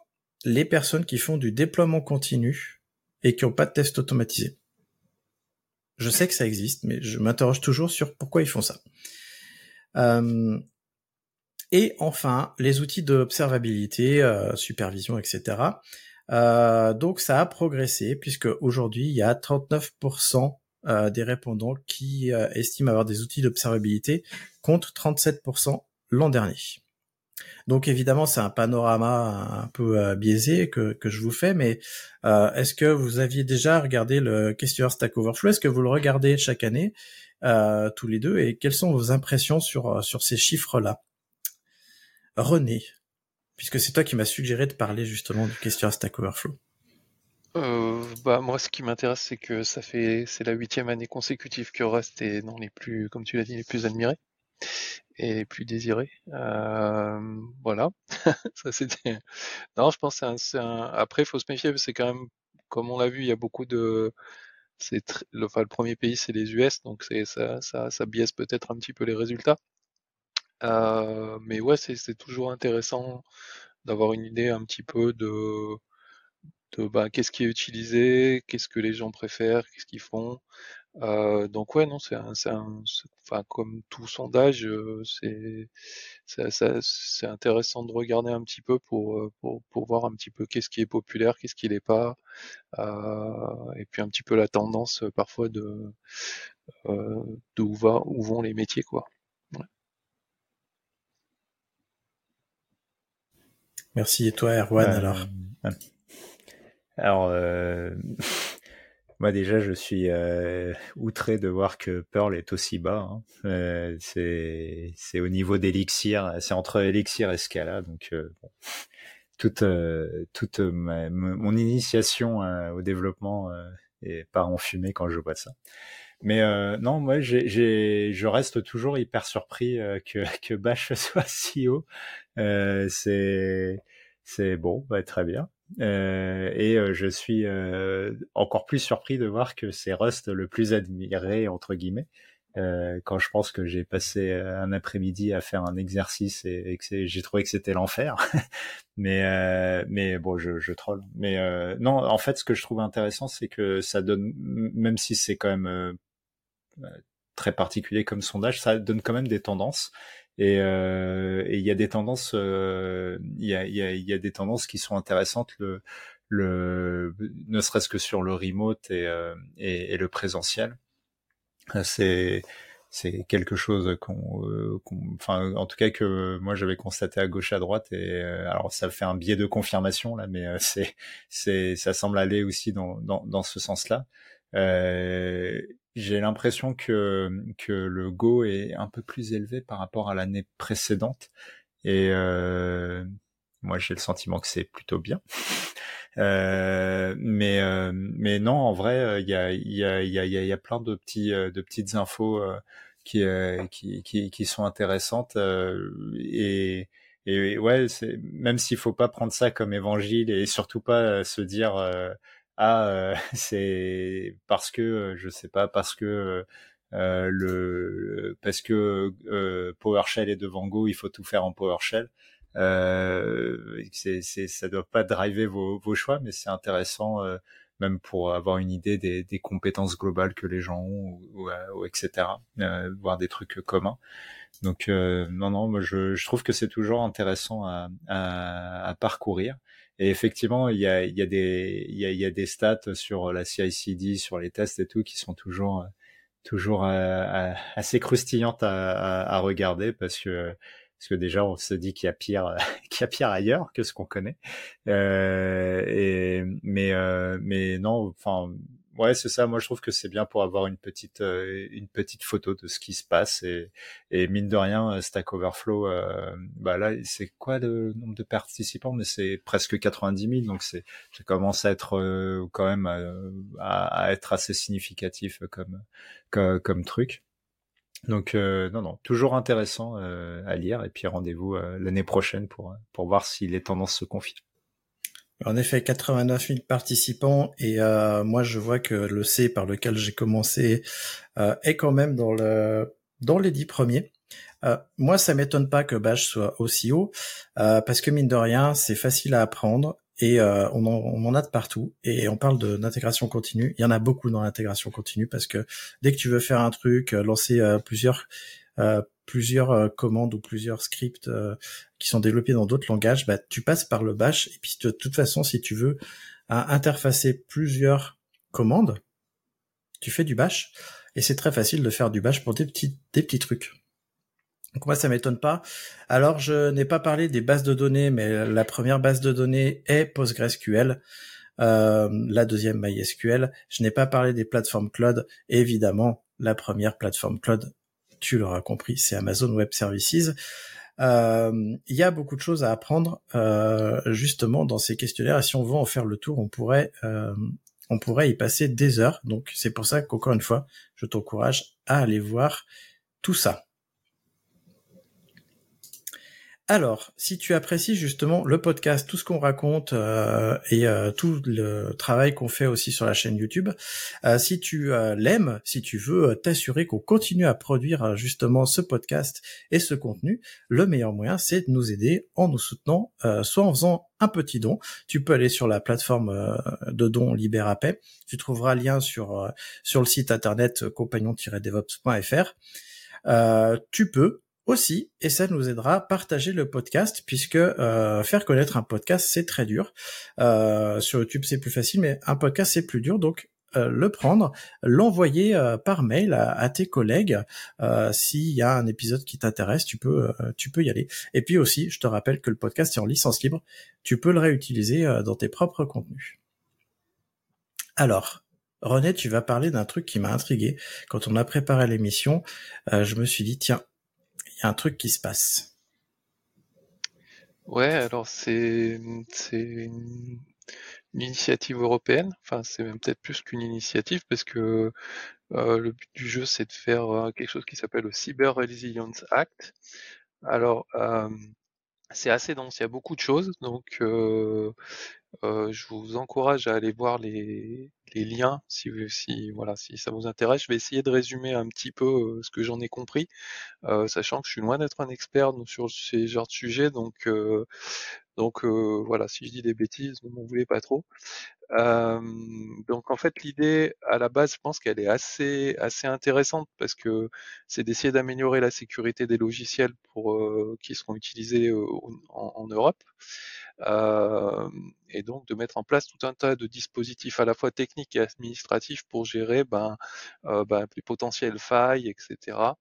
les personnes qui font du déploiement continu et qui n'ont pas de test automatisé. Je sais que ça existe, mais je m'interroge toujours sur pourquoi ils font ça. Euh, et enfin, les outils d'observabilité, euh, supervision, et cetera. Euh, donc ça a progressé puisque aujourd'hui il y a trente-neuf pour cent euh, des répondants qui euh, estiment avoir des outils d'observabilité contre trente-sept pour cent l'an dernier. Donc évidemment c'est un panorama un peu euh, biaisé que, que je vous fais, mais euh, est-ce que vous aviez déjà regardé le questionnaire Stack Overflow? Est-ce que vous le regardez chaque année euh, tous les deux, et quelles sont vos impressions sur, sur ces chiffres-là? René, puisque c'est toi qui m'as suggéré de parler justement du questionnaire Stack Overflow. Euh, bah moi, ce qui m'intéresse, c'est que ça fait c'est la huitième année consécutive que Rust est dans les plus, comme tu l'as dit, les plus admirés et les plus désirés. Euh, voilà, ça c'était. Non, je pense que c'est un, c'est un... Après, il faut se méfier, parce que c'est quand même, comme on l'a vu, il y a beaucoup de. C'est tr... le... Enfin, le premier pays, c'est les U S, donc c'est ça, ça, ça biaise peut-être un petit peu les résultats. Euh, mais ouais, c'est c'est toujours intéressant d'avoir une idée un petit peu de de bah, qu'est-ce qui est utilisé, qu'est-ce que les gens préfèrent, qu'est-ce qu'ils font. Euh, donc ouais, non, c'est un, c'est un, c'est- enfin comme tout sondage, euh, c'est c'est c'est c'est intéressant de regarder un petit peu pour euh, pour pour voir un petit peu qu'est-ce qui est populaire, qu'est-ce qui l'est pas, euh, et puis un petit peu la tendance euh, parfois de euh, de où va où vont les métiers, quoi. Ouais. Merci. Et toi, Erwan, Euh, alors? alors, euh, moi déjà, je suis euh, outré de voir que Perl est aussi bas. Hein. Euh, c'est c'est au niveau d'Elixir, c'est entre Elixir et Scala, donc euh, bon, toute euh, toute ma, mon initiation euh, au développement euh, est part en fumée quand je vois ça. Mais euh, non, moi, j'ai, j'ai, je reste toujours hyper surpris euh, que que Bash soit si haut. Euh, c'est c'est bon, bah, très bien. Euh, et euh, je suis euh, encore plus surpris de voir que c'est Rust le plus admiré entre guillemets. Euh, quand je pense que j'ai passé un après-midi à faire un exercice et, et que c'est, j'ai trouvé que c'était l'enfer. mais euh, mais bon, je, je troll. Mais euh, non, en fait, ce que je trouve intéressant, c'est que ça donne, même si c'est quand même euh, très particulier comme sondage, ça donne quand même des tendances. Et euh, et il y a des tendances, euh, il y a il y a il y a des tendances qui sont intéressantes, le le ne serait-ce que sur le remote et euh, et, et le présentiel. C'est c'est quelque chose qu'on, euh, qu'on, enfin en tout cas que moi j'avais constaté à gauche à droite, et euh, alors ça fait un biais de confirmation là, mais euh, c'est c'est ça semble aller aussi dans dans dans ce sens-là. Euh, j'ai l'impression que que le Go est un peu plus élevé par rapport à l'année précédente, et euh, moi j'ai le sentiment que c'est plutôt bien. Euh, mais euh, mais non, en vrai, il y a il y a il y a il y a plein de petits euh, de petites infos euh, qui, euh, qui qui qui sont intéressantes, euh, et et ouais, c'est, même s'il faut pas prendre ça comme évangile, et surtout pas euh, se dire euh, ah euh, c'est parce que euh, je sais pas, parce que euh, le parce que euh, PowerShell est devant Go, il faut tout faire en PowerShell. Euh, c'est, c'est, ça doit pas driver vos, vos choix, mais c'est intéressant, euh, même pour avoir une idée des, des compétences globales que les gens ont, ou, ou, ou et cetera. Euh, voir des trucs communs. Donc euh, non, non, moi je, je trouve que c'est toujours intéressant à, à, à parcourir. Et effectivement, il y a, il y a des, il y a, il y a des stats sur la C I C D, sur les tests et tout, qui sont toujours, toujours euh, assez croustillantes à, à, à regarder, parce que parce que déjà on se dit qu'il y a pire, qu'il y a pire ailleurs que ce qu'on connaît. Euh, et mais euh, mais non, enfin ouais, c'est ça. Moi je trouve que c'est bien pour avoir une petite euh, une petite photo de ce qui se passe, et et mine de rien, Stack Overflow, euh, bah là c'est quoi le nombre de participants, mais c'est presque quatre-vingt-dix mille, donc c'est ça commence à être euh, quand même euh, à, à être assez significatif comme comme, comme truc. Donc euh, non, non, toujours intéressant euh, à lire, et puis rendez-vous euh, l'année prochaine pour pour voir si les tendances se confirment. En effet, quatre-vingt-neuf mille participants, et euh, moi je vois que le C par lequel j'ai commencé euh, est quand même dans le dans les dix premiers. Euh, moi, ça m'étonne pas que Bash soit aussi haut, euh, parce que mine de rien, c'est facile à apprendre, et euh, on, en, on en a de partout. Et on parle de d'intégration continue. Il y en a beaucoup dans l'intégration continue parce que dès que tu veux faire un truc, euh, lancer euh, plusieurs euh, plusieurs euh, commandes ou plusieurs scripts euh, qui sont développés dans d'autres langages, bah tu passes par le bash. Et puis de toute façon, si tu veux euh, interfacer plusieurs commandes, tu fais du bash. Et c'est très facile de faire du bash pour des petits des petits trucs. Donc moi, ça m'étonne pas. Alors, je n'ai pas parlé des bases de données, mais la première base de données est PostgreSQL, euh, la deuxième MySQL. Je n'ai pas parlé des plateformes cloud. Et évidemment, la première plateforme cloud, tu l'auras compris, c'est Amazon Web Services. Euh, il y a beaucoup de choses à apprendre euh, justement dans ces questionnaires. Et si on veut en faire le tour, on pourrait, euh, on pourrait y passer des heures. Donc, c'est pour ça qu'encore une fois, je t'encourage à aller voir tout ça. Alors, si tu apprécies justement le podcast, tout ce qu'on raconte euh, et euh, tout le travail qu'on fait aussi sur la chaîne YouTube, euh, si tu euh, l'aimes, si tu veux t'assurer qu'on continue à produire euh, justement ce podcast et ce contenu, le meilleur moyen, c'est de nous aider en nous soutenant, euh, soit en faisant un petit don. Tu peux aller sur la plateforme euh, de dons Liberapay. Tu trouveras le lien sur euh, sur le site internet euh, compagnon tiret devops point f r. Euh, tu peux aussi, et ça nous aidera à partager le podcast, puisque euh, faire connaître un podcast, c'est très dur. Euh, sur YouTube, c'est plus facile, mais un podcast, c'est plus dur. Donc, euh, le prendre, l'envoyer euh, par mail à, à tes collègues. Euh, s'il y a un épisode qui t'intéresse, tu peux, euh, tu peux y aller. Et puis aussi, je te rappelle que le podcast est en licence libre. Tu peux le réutiliser euh, dans tes propres contenus. Alors, René, tu vas parler d'un truc qui m'a intrigué. Quand on a préparé l'émission, euh, je me suis dit, tiens, il y a un truc qui se passe. Ouais, alors c'est c'est une, une initiative européenne. Enfin, c'est même peut-être plus qu'une initiative parce que euh, le but du jeu, c'est de faire euh, quelque chose qui s'appelle le Cyber Resilience Act. Alors, euh, c'est assez dense, il y a beaucoup de choses, donc euh, euh, je vous encourage à aller voir les, les liens si, si, voilà, si ça vous intéresse. Je vais essayer de résumer un petit peu euh, ce que j'en ai compris. Euh, sachant que je suis loin d'être un expert sur ces genres de sujets, donc euh, donc euh, voilà, si je dis des bêtises, ne m'en voulez pas trop. Euh, donc en fait, l'idée à la base, je pense qu'elle est assez assez intéressante parce que c'est d'essayer d'améliorer la sécurité des logiciels pour euh, qui seront utilisés euh, en, en Europe. Euh, et donc de mettre en place tout un tas de dispositifs à la fois techniques et administratifs pour gérer ben, euh, ben, les potentielles failles, et cetera.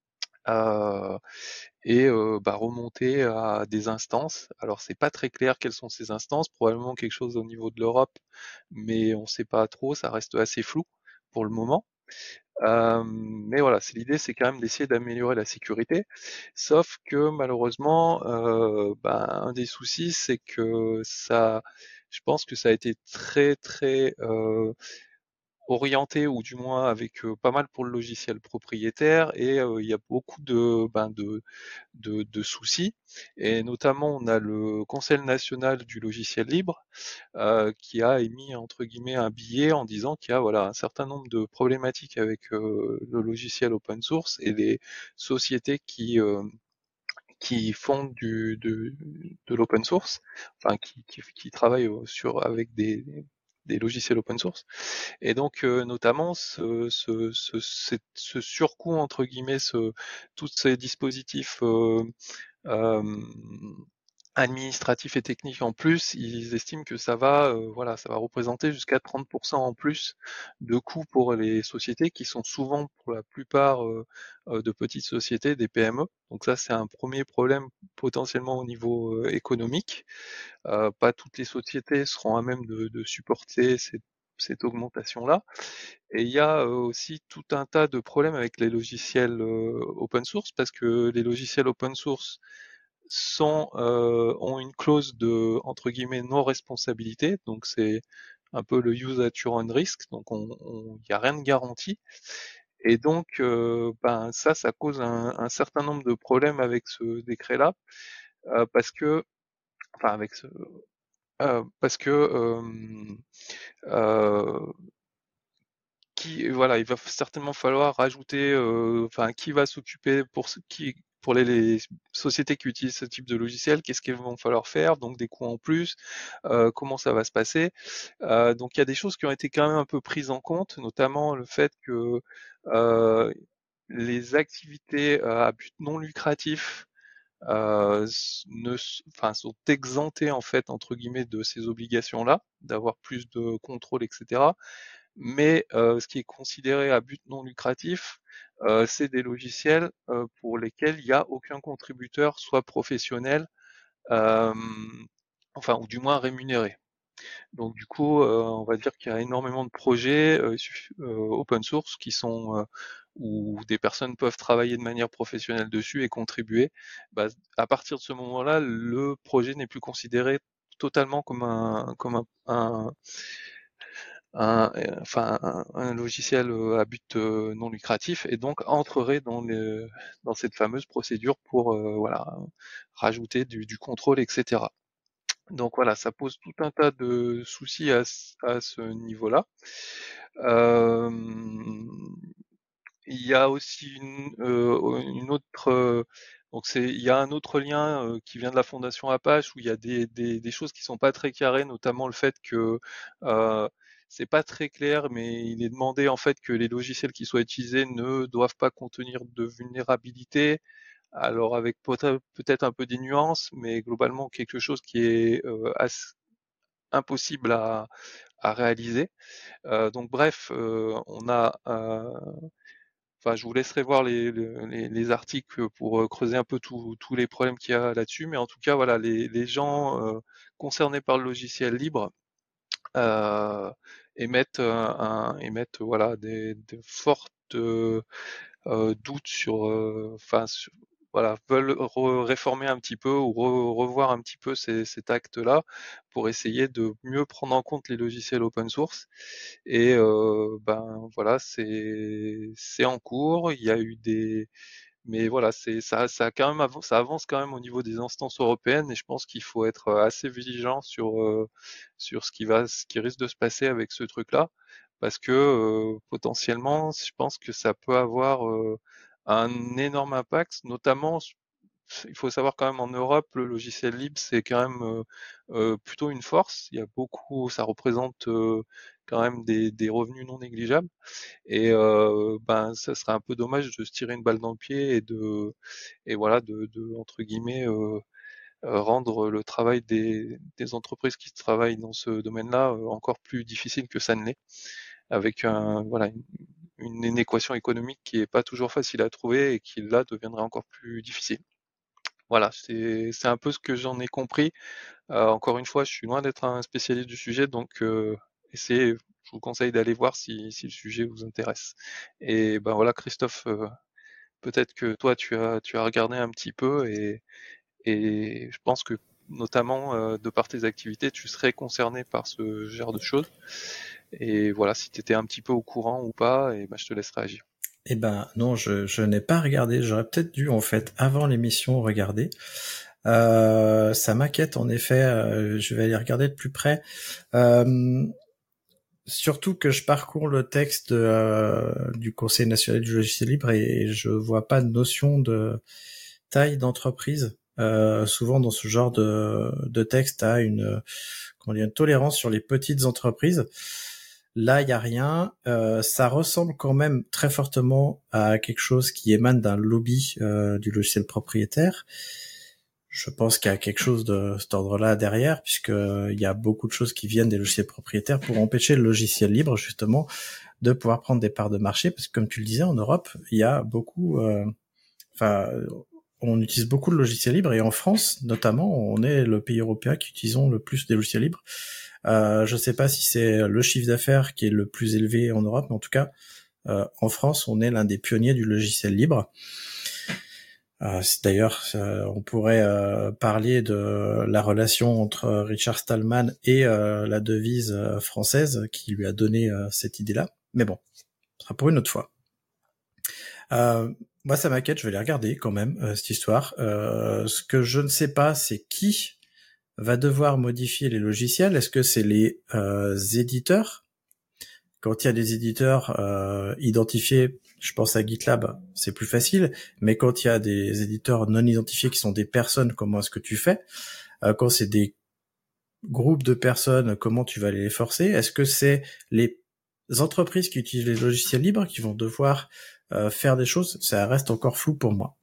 Euh, et euh, bah, remonter à des instances. Alors c'est pas très clair quelles sont ces instances, probablement quelque chose au niveau de l'Europe, mais on sait pas trop, ça reste assez flou pour le moment. Euh, mais voilà, c'est l'idée, c'est quand même d'essayer d'améliorer la sécurité. Sauf que malheureusement, euh, bah, un des soucis, c'est que ça, je pense que ça a été très très euh, orienté, ou du moins avec euh, pas mal pour le logiciel propriétaire, et euh, il y a beaucoup de, ben, de, de, de soucis, et notamment on a le Conseil national du logiciel libre euh, qui a émis entre guillemets un billet en disant qu'il y a voilà un certain nombre de problématiques avec euh, le logiciel open source et les sociétés qui euh, qui font du de, de l'open source, enfin qui, qui, qui travaillent sur avec des des logiciels open source. Et donc euh, notamment ce, ce, ce, ce, surcoût entre guillemets, ce, tous ces dispositifs euh, euh, administratifs et techniques en plus, ils estiment que ça va, euh, voilà, ça va représenter jusqu'à trente pour cent en plus de coûts pour les sociétés qui sont souvent, pour la plupart, euh, de petites sociétés, des P M E. Donc ça, c'est un premier problème potentiellement au niveau euh, économique. Euh, pas toutes les sociétés seront à même de, de supporter cette, cette augmentation-là. Et il y a euh, aussi tout un tas de problèmes avec les logiciels euh, open source, parce que les logiciels open source sont, euh, ont une clause de entre guillemets non-responsabilité, donc c'est un peu le use at your own risk, donc on, on, y a rien de garanti. Et donc, euh, ben ça, ça cause un, un certain nombre de problèmes avec ce décret-là, euh, parce que, enfin avec ce, euh, parce que euh, euh, qui, voilà, il va certainement falloir rajouter, euh, enfin, qui va s'occuper pour ce qui pour les, les sociétés qui utilisent ce type de logiciel, qu'est-ce qu'il va falloir faire, donc des coûts en plus, euh, comment ça va se passer. Euh, donc il y a des choses qui ont été quand même un peu prises en compte, notamment le fait que euh, les activités à but non lucratif euh, ne, enfin, sont exemptées en fait entre guillemets de ces obligations-là, d'avoir plus de contrôle, et cetera. Mais euh, ce qui est considéré à but non lucratif, euh, c'est des logiciels euh, pour lesquels il n'y a aucun contributeur, soit professionnel, euh, enfin ou du moins rémunéré. Donc du coup, euh, on va dire qu'il y a énormément de projets euh, euh, open source qui sont euh, où des personnes peuvent travailler de manière professionnelle dessus et contribuer. Bah, à partir de ce moment-là, le projet n'est plus considéré totalement comme un comme un, un un, enfin, un, un logiciel à but non lucratif et donc entrerait dans, les, dans cette fameuse procédure pour euh, voilà, rajouter du, du contrôle, et cetera. Donc voilà, ça pose tout un tas de soucis à, à ce niveau-là. Euh, il y a aussi une, euh, une autre... Euh, donc c'est, il y a un autre lien euh, qui vient de la Fondation Apache où il y a des, des, des choses qui sont pas très carrées, notamment le fait que euh, c'est pas très clair, mais il est demandé en fait que les logiciels qui soient utilisés ne doivent pas contenir de vulnérabilité. Alors avec peut-être un peu des nuances, mais globalement quelque chose qui est euh, assez impossible à, à réaliser. Euh, donc bref, euh, on a euh, Enfin, je vous laisserai voir les, les, les articles pour creuser un peu tous les problèmes qu'il y a là-dessus, mais en tout cas, voilà, les, les gens euh, concernés par le logiciel libre euh, émettent, un, émettent voilà des, des fortes euh, doutes sur, enfin, euh, voilà, veulent réformer un petit peu ou re revoir un petit peu ces, cet acte-là pour essayer de mieux prendre en compte les logiciels open source. Et euh, ben voilà, c'est c'est en cours. Il y a eu des, mais voilà, c'est ça, ça a quand même ça avance quand même au niveau des instances européennes et je pense qu'il faut être assez vigilant sur euh, sur ce qui va, ce qui risque de se passer avec ce truc-là, parce que euh, potentiellement, je pense que ça peut avoir euh, un énorme impact, notamment. Il faut savoir quand même en Europe, le logiciel libre, c'est quand même euh, euh, plutôt une force. Il y a beaucoup, ça représente euh, quand même des, des revenus non négligeables. Et euh, ben, ça serait un peu dommage de se tirer une balle dans le pied et de, et voilà, de, de entre guillemets, euh, euh, rendre le travail des, des entreprises qui travaillent dans ce domaine-là euh, encore plus difficile que ça ne l'est, avec un, voilà, une, une équation économique qui est pas toujours facile à trouver et qui là deviendrait encore plus difficile. Voilà, c'est c'est un peu ce que j'en ai compris. Euh, encore une fois, je suis loin d'être un spécialiste du sujet, donc euh, essayez, je vous conseille d'aller voir si, si le sujet vous intéresse. Et ben voilà, Christophe, euh, peut-être que toi tu as tu as regardé un petit peu et et je pense que notamment euh, de par tes activités, tu serais concerné par ce genre de choses. Et voilà, si tu étais un petit peu au courant ou pas, et ben je te laisse réagir. Eh ben non, je, je n'ai pas regardé. J'aurais peut-être dû en fait avant l'émission regarder. Euh, ça m'inquiète en effet. Euh, je vais aller regarder de plus près. Euh, surtout que je parcours le texte euh, du Conseil national du logiciel libre et je vois pas de notion de taille d'entreprise. Euh, souvent dans ce genre de, de texte, t'as une, comment dire, une tolérance sur les petites entreprises. Là, il y a rien. Euh, ça ressemble quand même très fortement à quelque chose qui émane d'un lobby euh, du logiciel propriétaire. Je pense qu'il y a quelque chose de cet ordre-là derrière, puisque il y a beaucoup de choses qui viennent des logiciels propriétaires pour empêcher le logiciel libre, justement, de pouvoir prendre des parts de marché. Parce que, comme tu le disais, en Europe, il y a beaucoup, euh, enfin, on utilise beaucoup de logiciels libres et en France, notamment, on est le pays européen qui utilisons le plus des logiciels libres. Euh, je ne sais pas si c'est le chiffre d'affaires qui est le plus élevé en Europe, mais en tout cas, euh, en France, on est l'un des pionniers du logiciel libre. Euh, c'est d'ailleurs, euh, on pourrait euh, parler de la relation entre Richard Stallman et euh, la devise euh, française qui lui a donné euh, cette idée-là. Mais bon, ce sera pour une autre fois. Euh, moi, ça m'inquiète, je vais les regarder quand même, euh, cette histoire. Euh, ce que je ne sais pas, c'est qui va devoir modifier les logiciels. Est-ce que c'est les euh, éditeurs? Quand il y a des éditeurs euh, identifiés, je pense à GitLab, c'est plus facile, mais quand il y a des éditeurs non identifiés qui sont des personnes, comment est-ce que tu fais? Euh, quand c'est des groupes de personnes, comment tu vas les forcer? Est-ce que c'est les entreprises qui utilisent les logiciels libres qui vont devoir euh, faire des choses? Ça reste encore flou pour moi.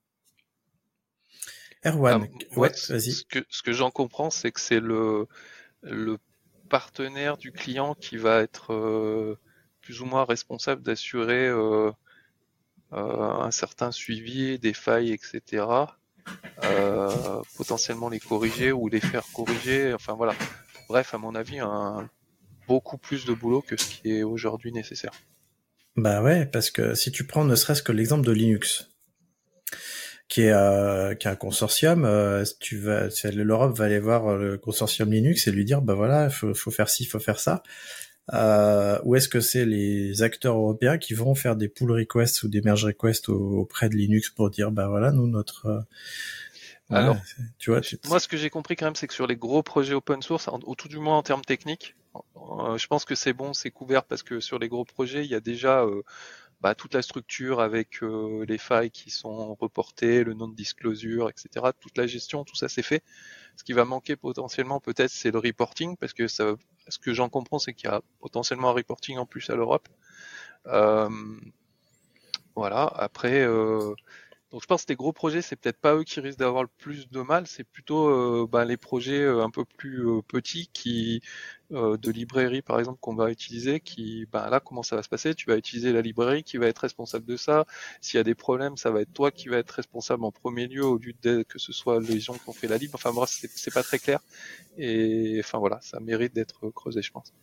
Erwan, Ah, ouais, ouais, ce vas-y. ce que, ce que j'en comprends, c'est que c'est le, le partenaire du client qui va être euh, plus ou moins responsable d'assurer euh, euh, un certain suivi des failles, et cetera. Euh, potentiellement les corriger ou les faire corriger. Enfin voilà. Bref, à mon avis, un beaucoup plus de boulot que ce qui est aujourd'hui nécessaire. Bah ouais, parce que si tu prends ne serait-ce que l'exemple de Linux, qui est, euh, qui est un consortium, euh, tu vas, l'Europe va aller voir le consortium Linux et lui dire, bah voilà, il faut, faut faire ci, il faut faire ça. Euh, ou est-ce que c'est les acteurs européens qui vont faire des pull requests ou des merge requests auprès de Linux pour dire, bah voilà, nous, notre... Euh, voilà, Alors, tu vois, tu... moi, ce que j'ai compris quand même, c'est que sur les gros projets open source, au tout du moins en termes techniques, euh, je pense que c'est bon, c'est couvert parce que sur les gros projets, il y a déjà euh, bah, toute la structure avec euh, les failles qui sont reportées, le non-disclosure, et cetera. Toute la gestion, tout ça c'est fait. Ce qui va manquer potentiellement peut-être, c'est le reporting, parce que ça, ce que j'en comprends, c'est qu'il y a potentiellement un reporting en plus à l'Europe. Euh, voilà. Après, euh, donc je pense que les gros projets, c'est peut-être pas eux qui risquent d'avoir le plus de mal, c'est plutôt euh, bah, les projets euh, un peu plus euh, petits qui euh, de librairie par exemple qu'on va utiliser, qui bah là comment ça va se passer? Tu vas utiliser la librairie qui va être responsable de ça. S'il y a des problèmes, ça va être toi qui va être responsable en premier lieu au lieu de que ce soit les gens qui ont fait la lib. Enfin bref, c'est, c'est pas très clair. Et enfin voilà, ça mérite d'être creusé, je pense.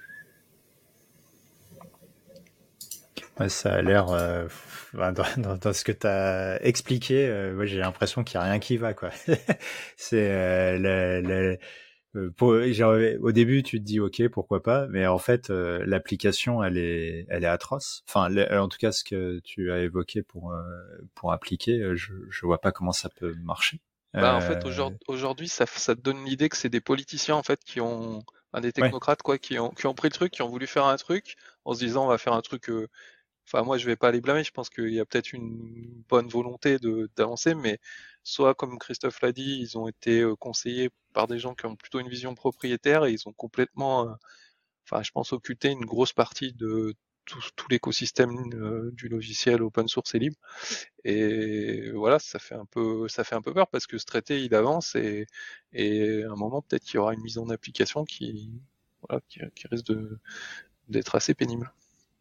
Ouais, ça a l'air, euh, dans, dans, dans ce que tu as expliqué, euh, ouais, j'ai l'impression qu'il n'y a rien qui va, quoi. C'est euh, le, le, euh, pour, genre, au début, tu te dis ok, pourquoi pas, mais en fait, euh, l'application, elle est, elle est atroce. Enfin, le, en tout cas, ce que tu as évoqué pour euh, pour appliquer, je je vois pas comment ça peut marcher. Bah en Euh, fait aujourd'hui, aujourd'hui ça, ça te donne l'idée que c'est des politiciens en fait qui ont, enfin, des ouais, technocrates quoi, qui ont qui ont pris le truc, qui ont voulu faire un truc en se disant on va faire un truc. Euh, Enfin, moi, je vais pas les blâmer. Je pense qu'il y a peut-être une bonne volonté de d'avancer, mais soit, comme Christophe l'a dit, ils ont été euh, conseillés par des gens qui ont plutôt une vision propriétaire et ils ont complètement, euh, enfin, je pense, occulté une grosse partie de tout, tout l'écosystème euh, du logiciel open source et libre. Et voilà, ça fait un peu, ça fait un peu peur parce que ce traité, il avance et et à un moment, peut-être qu'il y aura une mise en application qui, voilà, qui, qui risque de d'être assez pénible.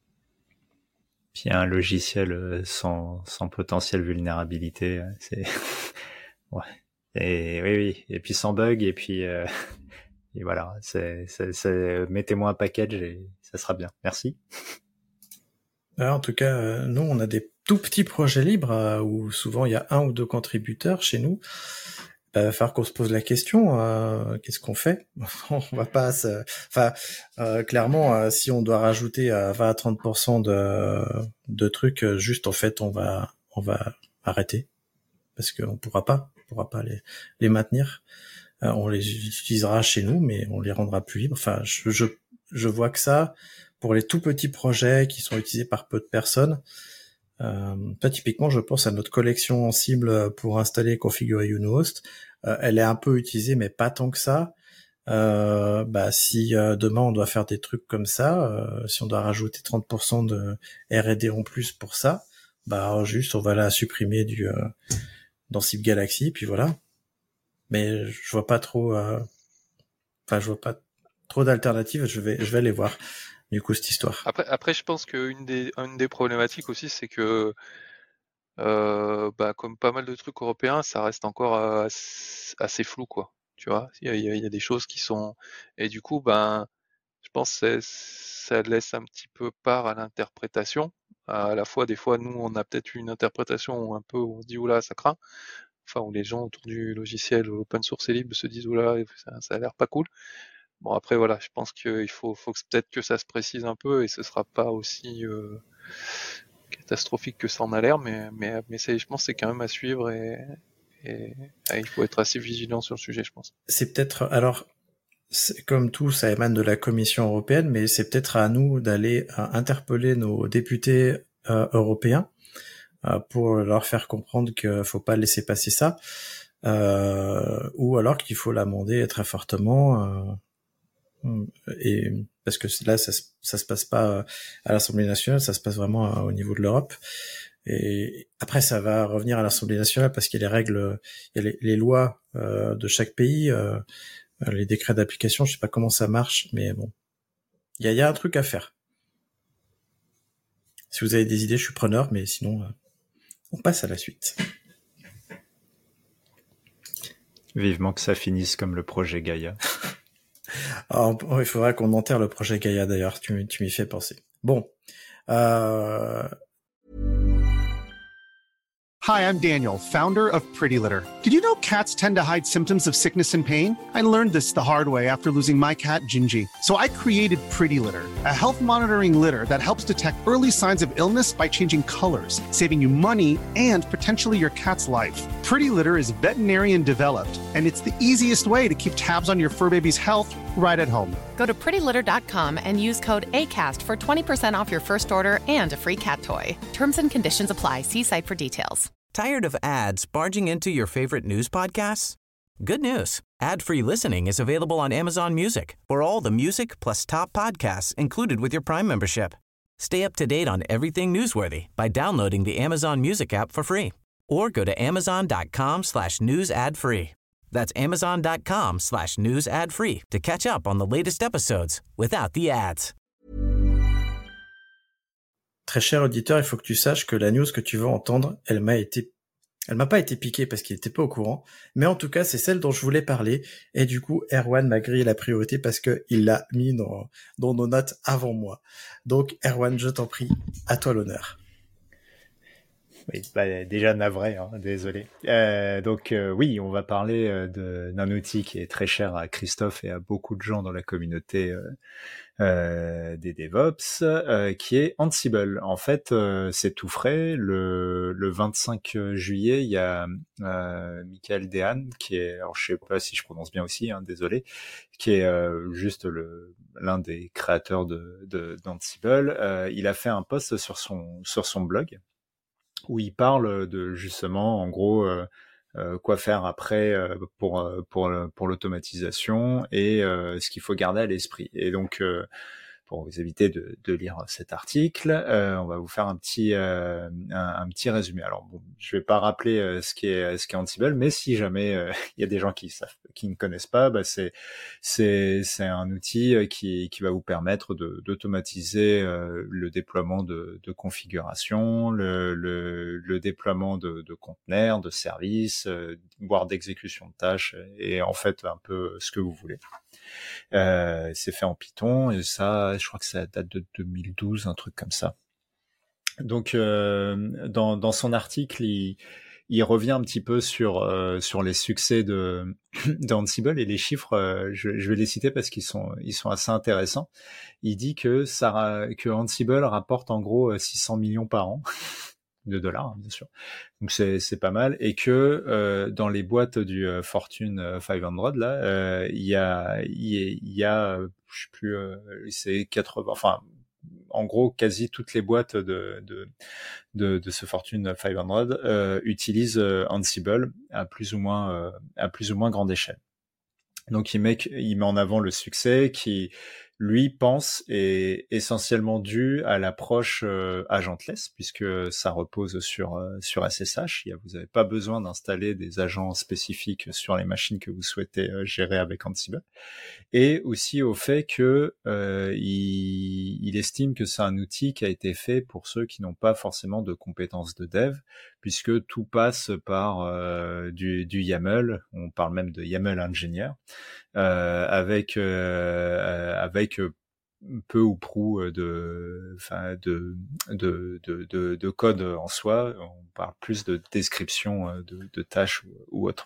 puis un logiciel sans sans potentielle vulnérabilité, c'est ouais. Et oui, oui, et puis sans bug, et puis euh, et voilà, c'est, c'est, c'est, mettez-moi un package et ça sera bien. Merci. Alors, en tout cas, euh, nous, on a des tout petits projets libres euh, où souvent il y a un ou deux contributeurs chez nous. Il va falloir qu'on se pose la question, euh, qu'est-ce qu'on fait? On va pas se... Enfin, euh, clairement, euh, si on doit rajouter à vingt à trente pour cent de, de trucs, euh, juste en fait, on va on va arrêter. Parce qu'on pourra pas, on pourra pas les, les maintenir. Euh, on les utilisera chez nous, mais on les rendra plus libres. Enfin, je, je, je vois que ça, pour les tout petits projets qui sont utilisés par peu de personnes, Euh, pas typiquement, je pense à notre collection en cible pour installer et configurer UnoHost. Euh, elle est un peu utilisée, mais pas tant que ça. Euh, bah, si euh, demain on doit faire des trucs comme ça, euh, si on doit rajouter trente pour cent de R et D en plus pour ça, bah juste on va la supprimer du euh, dans Cible Galaxy, puis voilà. Mais je vois pas trop, enfin euh, je vois pas trop d'alternatives. Je vais, je vais aller voir. Du coup, cette histoire. Après, après, je pense qu'une des, une des problématiques aussi, c'est que, euh, bah, comme pas mal de trucs européens, ça reste encore assez, assez flou, quoi. Tu vois, il y a, il y a- il y a des choses qui sont, et du coup, ben, je pense que c'est- ça laisse un petit peu part à l'interprétation. À la fois, des fois, nous, on a peut-être une interprétation où un peu, où on se dit, oula, ça craint. Enfin, où les gens autour du logiciel open source et libre se disent, oula, ça, ça a l'air pas cool. Bon, après, voilà, je pense qu'il faut, faut que- peut-être que ça se précise un peu et ce sera pas aussi euh, catastrophique que ça en a l'air, mais, mais, mais c'est, je pense que c'est quand même à suivre et, et, et il faut être assez vigilant sur le sujet, je pense. C'est peut-être, alors, c'est, comme tout, ça émane de la Commission européenne, mais c'est peut-être à nous d'aller à interpeller nos députés euh, européens euh, pour leur faire comprendre qu'il faut pas laisser passer ça, euh, ou alors qu'il faut l'amender très fortement. Euh, et parce que là, ça, ça se passe pas à l'Assemblée nationale, ça se passe vraiment au niveau de l'Europe. Et après, ça va revenir à l'Assemblée nationale parce qu'il y a les règles, il y a les, les lois euh, de chaque pays, euh, les décrets d'application. Je sais pas comment ça marche, mais bon, il y a, il y a un truc à faire. Si vous avez des idées, je suis preneur, mais sinon, euh, on passe à la suite. Vivement que ça finisse comme le projet Gaïa. Alors, il faudra qu'on enterre le projet Gaïa d'ailleurs, tu, tu m'y fais penser. Bon. Euh... Hi, I'm Daniel, founder of Pretty Litter. Did you know cats tend to hide symptoms of sickness and pain? I learned this the hard way after losing my cat, Gingy. So I created Pretty Litter, a health monitoring litter that helps detect early signs of illness by changing colors, saving you money and potentially your cat's life. Pretty Litter is veterinarian developed, and it's the easiest way to keep tabs on your fur baby's health right at home. Go to pretty litter dot com and use code ACAST for twenty percent off your first order and a free cat toy. Terms and conditions apply. See site for details. Tired of ads barging into your favorite news podcasts? Good news. Ad-free listening is available on Amazon Music for all the music plus top podcasts included with your Prime membership. Stay up to date on everything newsworthy by downloading the Amazon Music app for free or go to amazon.com slash news ad free. That's amazon.com slash news ad free to catch up on the latest episodes without the ads. Très cher auditeur, il faut que tu saches que la news que tu veux entendre, elle m'a été, elle m'a pas été piquée parce qu'il était pas au courant, mais en tout cas, c'est celle dont je voulais parler, et du coup, Erwan m'a grillé la priorité parce que il l'a mis dans, dans nos notes avant moi. Donc, Erwan, je t'en prie, à toi l'honneur. Oui, bah, déjà navré, hein, désolé. Euh, donc euh, oui, on va parler euh, de, d'un outil qui est très cher à Christophe et à beaucoup de gens dans la communauté euh, euh, des DevOps, euh, qui est Ansible. En fait, euh, c'est tout frais. Le, le vingt-cinq juillet, il y a euh, Michael Dehaene, qui est, alors je sais pas si je prononce bien aussi, hein, désolé, qui est euh, juste le l'un des créateurs de, de d'Ansible. Euh, il a fait un post sur son sur son blog, où il parle de justement, en gros, euh, euh, quoi faire après euh, pour pour pour l'automatisation et euh, ce qu'il faut garder à l'esprit. Et donc, euh, pour vous éviter de, de lire cet article, euh, on va vous faire un petit euh, un, un petit résumé. Alors, bon, je vais pas rappeler euh, ce qui est ce qui est Ansible, mais si jamais il euh, y a des gens qui savent, qui ne connaissent pas, bah c'est c'est c'est un outil qui qui va vous permettre de d'automatiser euh, le déploiement de, de configuration, le, le le déploiement de, de conteneurs, de services, euh, voire d'exécution de tâches, et en fait un peu ce que vous voulez. Euh, c'est fait en Python et ça, je crois que ça date de deux mille douze, un truc comme ça. Donc, euh, dans, dans son article, il, il revient un petit peu sur euh, sur les succès de d'Ansible et les chiffres. Euh, je, je vais les citer parce qu'ils sont ils sont assez intéressants. Il dit que ça que Ansible rapporte en gros six cents millions par an. De dollars, hein, bien sûr. Donc c'est c'est pas mal, et que euh, dans les boîtes du euh, Fortune cinq cents là, euh, il y a il y a je sais plus euh, c'est quatre-vingts, enfin en gros quasi toutes les boîtes de de de, de ce Fortune cinq cents euh, utilisent euh, Ansible à plus ou moins euh, à plus ou moins grande échelle. Donc il met il met en avant le succès qui, lui, pense est essentiellement dû à l'approche euh, agentless, puisque ça repose sur euh, sur S S H. Il y a, vous n'avez pas besoin d'installer des agents spécifiques sur les machines que vous souhaitez euh, gérer avec Ansible. Et aussi au fait que euh, il, il estime que c'est un outil qui a été fait pour ceux qui n'ont pas forcément de compétences de dev, puisque tout passe par euh, du, du YAML. On parle même de YAML ingénieur. Euh, avec euh, avec peu ou prou de enfin de de, de de de code en soi. On parle plus de description de, de tâches ou, ou autre.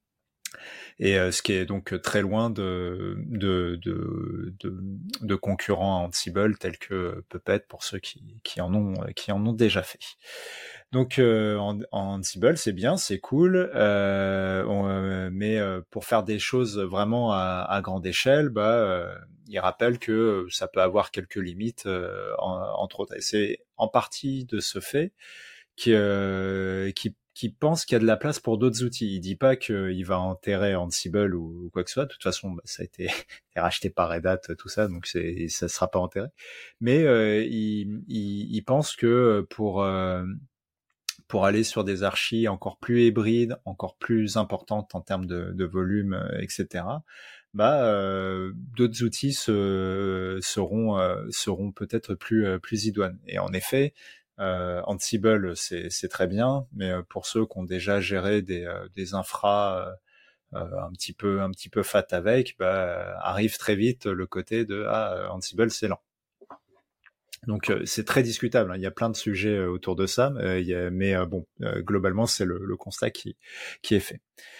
Et euh, ce qui est donc très loin de de de de, de concurrents à Ansible tels que Puppet pour ceux qui qui en ont qui en ont déjà fait. Donc euh, en, en Ansible, c'est bien, c'est cool, euh, on, euh, mais euh, pour faire des choses vraiment à, à grande échelle, bah, euh, il rappelle que ça peut avoir quelques limites, euh, en, entre autres. Et c'est en partie de ce fait qui, euh, qui, qui pense qu'il y a de la place pour d'autres outils. Il dit pas qu'il va enterrer Ansible ou, ou quoi que ce soit. De toute façon, bah, ça a été, été racheté par Red Hat, tout ça, donc c'est, ça sera pas enterré. Mais euh, il, il, il pense que pour euh, pour aller sur des archis encore plus hybrides, encore plus importantes en termes de, de volume, et cetera, bah, euh, d'autres outils se, seront, euh, seront peut-être plus, euh, plus idoines. Et en effet, euh, Ansible, c'est, c'est très bien, mais pour ceux qui ont déjà géré des, euh, des infras euh, un petit peu, un petit peu fat avec, bah, arrive très vite le côté de ah, Ansible, c'est lent. Donc euh, c'est très discutable, hein. Il y a plein de sujets euh, autour de ça, euh, il y a, mais euh, bon, euh, globalement c'est le, le constat qui, qui est fait.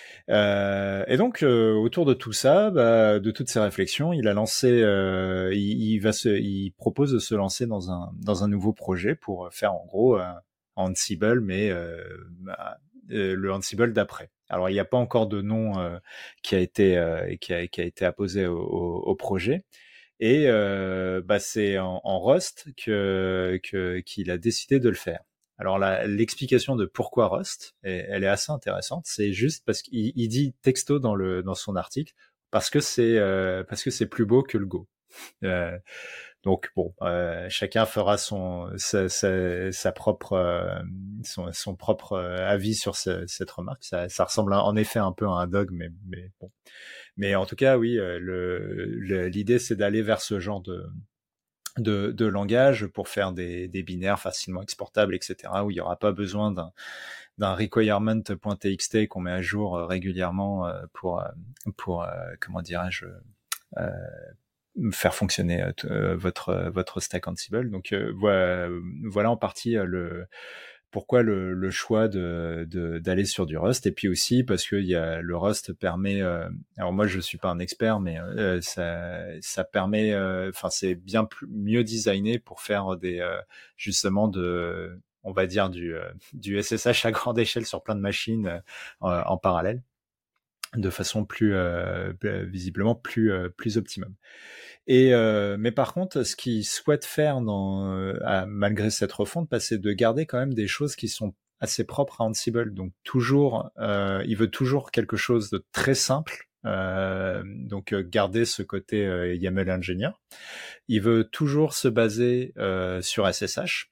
Euh, et donc euh, autour de tout ça, bah, de toutes ces réflexions, il a lancé, euh, il, il va se, il propose de se lancer dans un dans un nouveau projet pour faire en gros un Ansible, mais euh, bah, euh, le Ansible d'après. Alors il n'y a pas encore de nom euh, qui a été euh, qui a qui a été apposé au, au, au projet. Et euh, bah c'est en, en Rust que, que qu'il a décidé de le faire. Alors la, l'explication de pourquoi Rust, elle, elle est assez intéressante. C'est juste parce qu'il il dit texto dans le dans son article parce que c'est euh, parce que c'est plus beau que le Go. Euh, donc bon, euh, chacun fera son sa, sa, sa propre euh, son, son propre avis sur ce, cette remarque. Ça, ça ressemble en effet un peu à un dogme, mais mais bon. Mais en tout cas, oui, le, le, l'idée c'est d'aller vers ce genre de, de, de langage pour faire des, des binaires facilement exportables, et cetera, où il n'y aura pas besoin d'un, d'un requirement.txt qu'on met à jour régulièrement pour, pour comment dirais-je, euh, faire fonctionner euh, votre, votre stack Ansible. Donc euh, voilà, voilà en partie le... pourquoi le, le choix de, de, d'aller sur du Rust, et puis aussi parce que il y a, le Rust permet, euh, alors moi je suis pas un expert, mais euh, ça, ça permet, enfin euh, c'est bien plus, mieux designé pour faire des, euh, justement de, on va dire du, euh, du S S H à grande échelle sur plein de machines euh, en parallèle, de façon plus, euh, visiblement plus, euh, plus optimum. Et euh, mais par contre, ce qu'il souhaite faire, dans, euh, malgré cette refonte, bah, c'est de garder quand même des choses qui sont assez propres à Ansible. Donc toujours, euh, il veut toujours quelque chose de très simple. Euh, donc euh, garder ce côté euh, YAML Engineer. Il veut toujours se baser euh, sur S S H.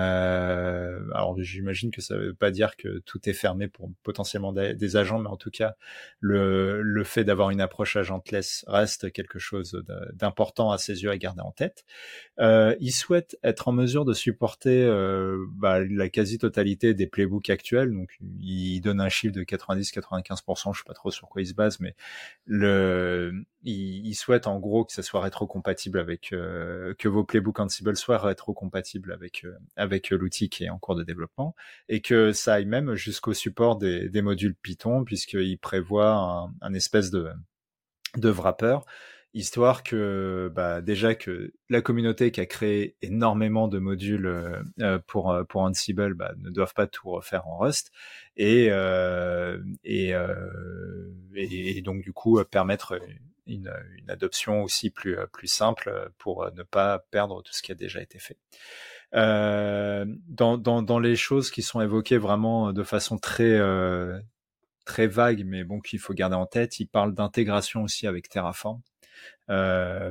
Euh, alors j'imagine que ça veut pas dire que tout est fermé pour potentiellement des, des agents, mais en tout cas le, le fait d'avoir une approche agentless reste quelque chose d'important à ses yeux à garder en tête. Euh, il souhaite être en mesure de supporter euh, bah, la quasi-totalité des playbooks actuels, donc il donne un chiffre de quatre-vingt-dix à quatre-vingt-quinze pour cent, je sais pas trop sur quoi il se base, mais le, il, il souhaite en gros que ça soit rétrocompatible avec, euh, que vos playbooks Ansible soient rétrocompatibles avec euh, avec l'outil qui est en cours de développement, et que ça aille même jusqu'au support des, des modules Python, puisqu'il prévoit un, un espèce de, de wrapper, histoire que bah, déjà que la communauté qui a créé énormément de modules euh, pour, pour Ansible bah, ne doivent pas tout refaire en Rust, et, euh, et, euh, et, et donc du coup permettre une, une adoption aussi plus, plus simple pour ne pas perdre tout ce qui a déjà été fait. Euh, dans, dans, dans les choses qui sont évoquées vraiment de façon très, euh, très vague, mais bon, qu'il faut garder en tête, il parle d'intégration aussi avec Terraform. Euh,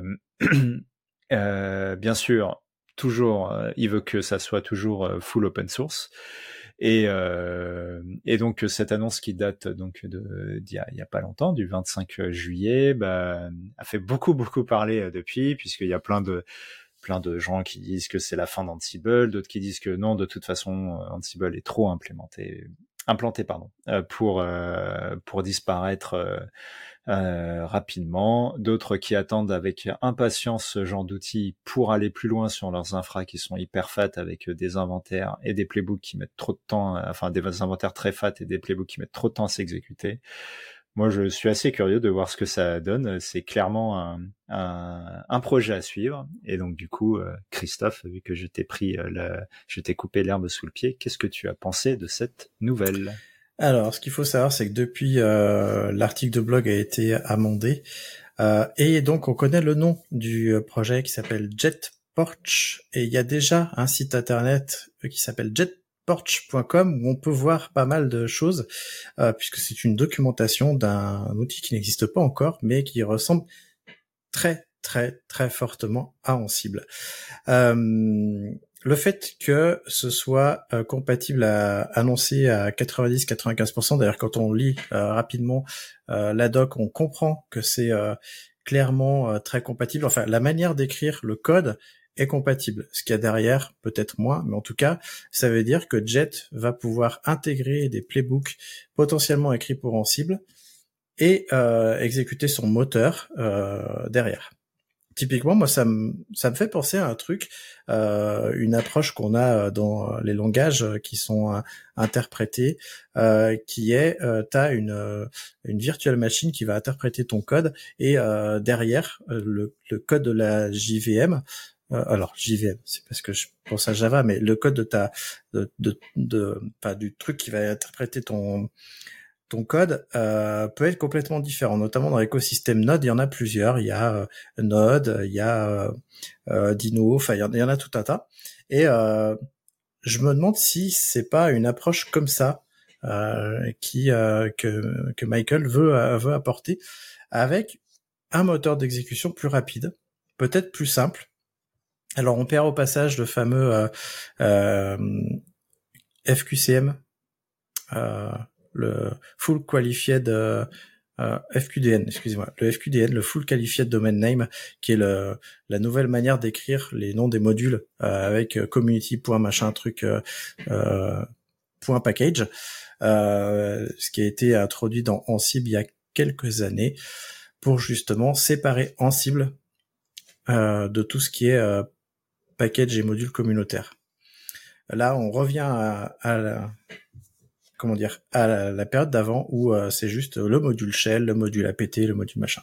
euh, bien sûr, toujours, euh, il veut que ça soit toujours euh, full open source. Et, euh, et donc cette annonce qui date donc de d'il y a, il y a pas longtemps, du vingt-cinq juillet, bah, a fait beaucoup beaucoup parler depuis, puisqu'il y a plein de plein de gens qui disent que c'est la fin d'Ansible, d'autres qui disent que non, de toute façon, Ansible est trop implémenté, implanté pardon, euh, pour euh, pour disparaître euh, euh, rapidement. D'autres qui attendent avec impatience ce genre d'outils pour aller plus loin sur leurs infras qui sont hyper fat, avec des inventaires et des playbooks qui mettent trop de temps, enfin des inventaires très fat et des playbooks qui mettent trop de temps à s'exécuter. moi, je suis assez curieux de voir ce que ça donne. C'est clairement un, un, un projet à suivre. Et donc, du coup, euh, Christophe, vu que je t'ai pris, euh, le, je t'ai coupé l'herbe sous le pied, qu'est-ce que tu as pensé de cette nouvelle? Alors, ce qu'il faut savoir, c'est que depuis euh, l'article de blog a été amendé, euh, et donc on connaît le nom du projet qui s'appelle JetPorch, et il y a déjà un site internet qui s'appelle jetporch point com où on peut voir pas mal de choses, euh, puisque c'est une documentation d'un outil qui n'existe pas encore, mais qui ressemble très très très fortement à Ansible. Euh, le fait que ce soit euh, compatible à annoncer à quatre-vingt-dix à quatre-vingt-quinze pour cent, d'ailleurs quand on lit euh, rapidement euh, la doc, on comprend que c'est euh, clairement euh, très compatible. Enfin, la manière d'écrire le code est compatible. Ce qu'il y a derrière, peut-être moins, mais en tout cas, ça veut dire que Jet va pouvoir intégrer des playbooks potentiellement écrits pour Ansible et euh, exécuter son moteur euh, derrière. Typiquement, moi, ça me ça me fait penser à un truc, euh, une approche qu'on a dans les langages qui sont euh, interprétés, euh, qui est, euh, t'as une euh, une virtual machine qui va interpréter ton code et euh, derrière euh, le, le code de la J V M. Euh, alors J V M, c'est parce que je pense à Java, mais le code de ta de de, de pas du truc qui va interpréter ton ton code euh, peut être complètement différent, notamment dans l'écosystème Node, il y en a plusieurs, il y a euh, Node, il y a euh, euh, Dino, enfin il y, en, il y en a tout un tas, et euh, je me demande si c'est pas une approche comme ça euh, qui euh, que, que Michael veut, euh, veut apporter, avec un moteur d'exécution plus rapide, peut-être plus simple. Alors on perd au passage le fameux euh, euh, F Q C M, euh, le Full Qualified euh, euh, F Q D N, excusez-moi, le F Q D N, le Full Qualified Domain Name, qui est le, la nouvelle manière d'écrire les noms des modules euh, avec community point machin truc euh, euh, point package, euh, ce qui a été introduit dans Ansible il y a quelques années pour justement séparer Ansible euh, de tout ce qui est euh, package et modules communautaires. Là, on revient à, à la comment dire, à la, la période d'avant où euh, c'est juste le module shell, le module apt, le module machin.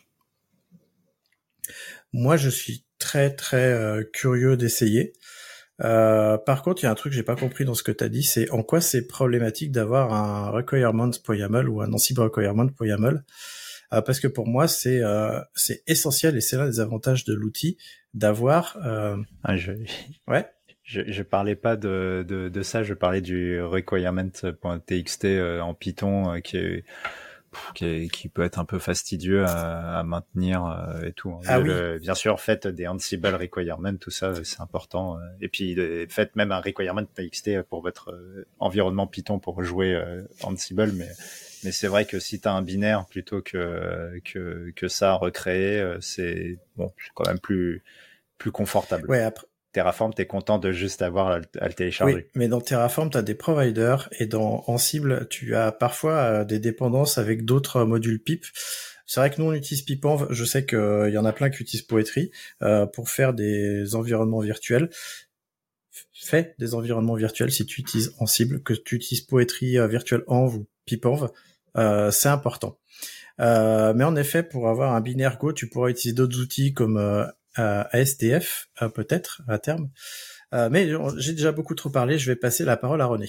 Moi, je suis très très euh, curieux d'essayer. Euh, par contre, il y a un truc que j'ai pas compris dans ce que tu as dit, c'est en quoi c'est problématique d'avoir un requirement.yaml ou un Ansible requirement.yaml, euh, parce que pour moi, c'est euh, c'est essentiel et c'est l'un des avantages de l'outil d'avoir. Euh... Ah, je... Ouais. Je, je parlais pas de, de, de ça, je parlais du requirement.txt euh, en Python euh, qui est, qui est, qui peut être un peu fastidieux à, à maintenir euh, et tout. Ah le, oui. Bien sûr, faites des Ansible requirements, tout ça, c'est important. Et puis, faites même un requirement.txt pour votre euh, environnement Python pour jouer euh, Ansible, mais mais c'est vrai que si tu as un binaire plutôt que que que ça à recréer, euh, c'est bon, quand même plus plus confortable. Ouais, après Terraform, t'es content de juste avoir à le, à le télécharger. Oui, mais dans Terraform, tu as des providers et dans Ansible, tu as parfois euh, des dépendances avec d'autres modules pip. C'est vrai que nous, on utilise pipenv. Je sais qu'il euh, y en a plein qui utilisent Poetry euh, pour faire des environnements virtuels. Fais des environnements virtuels si tu utilises Ansible, que tu utilises Poetry, euh, Virtual Env ou pipenv, euh, c'est important. Euh, mais en effet, pour avoir un binaire Go, tu pourras utiliser d'autres outils comme euh, A S D F, euh, peut-être, à terme. Euh, mais j'ai déjà beaucoup trop parlé, je vais passer la parole à René.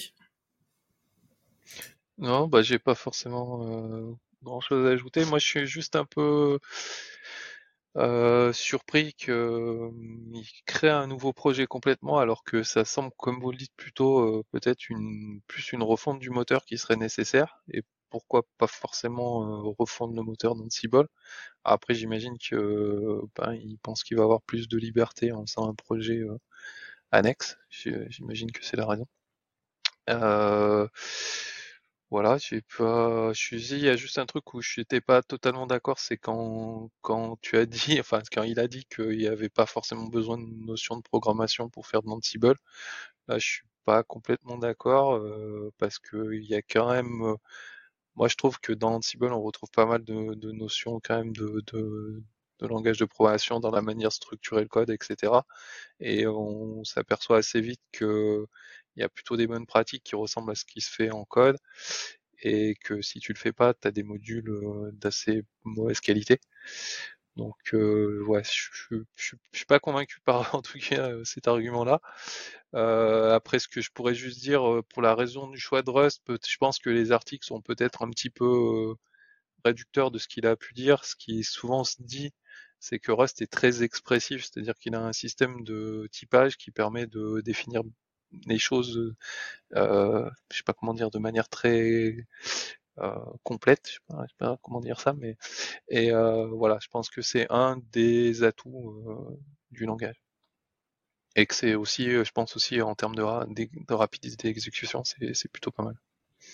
Non, bah j'ai pas forcément euh, grand chose à ajouter. Moi je suis juste un peu euh, surpris qu'il euh, crée un nouveau projet complètement alors que ça semble, comme vous le dites, plutôt euh, peut-être une plus une refonte du moteur qui serait nécessaire. Et pourquoi pas forcément euh, refondre le moteur d'Ansible. Après j'imagine que euh, ben, il pense qu'il va avoir plus de liberté en faisant un projet euh, annexe. J'imagine que c'est la raison. Euh, voilà, j'ai pas, je suis, il y a juste un truc où je n'étais pas totalement d'accord, c'est quand, quand tu as dit, enfin, quand il a dit qu'il n'y avait pas forcément besoin de notion de programmation pour faire de l'Ansible. Là, je suis pas complètement d'accord, euh, parce que il y a quand même, euh, moi, je trouve que dans Ansible, on retrouve pas mal de, de notions quand même de, de, de langage de programmation dans la manière de structurer le code, et cetera. Et on s'aperçoit assez vite que il y a plutôt des bonnes pratiques qui ressemblent à ce qui se fait en code. et que si tu le fais pas, tu as des modules euh, d'assez mauvaise qualité. Donc euh, ouais, je, je, je, je suis pas convaincu par en tout cas euh, cet argument-là. Euh, après, ce que je pourrais juste dire euh, pour la raison du choix de Rust, peut- je pense que les articles sont peut-être un petit peu euh, réducteurs de ce qu'il a pu dire. Ce qui souvent se dit, c'est que Rust est très expressif, c'est-à-dire qu'il a un système de typage qui permet de définir les choses, euh, je sais pas comment dire, de manière très euh, complète, je sais pas, je sais pas comment dire ça, mais et euh, voilà, je pense que c'est un des atouts euh, du langage. Et que c'est aussi, je pense aussi en termes de, ra- de rapidité d'exécution, c'est, c'est plutôt pas mal.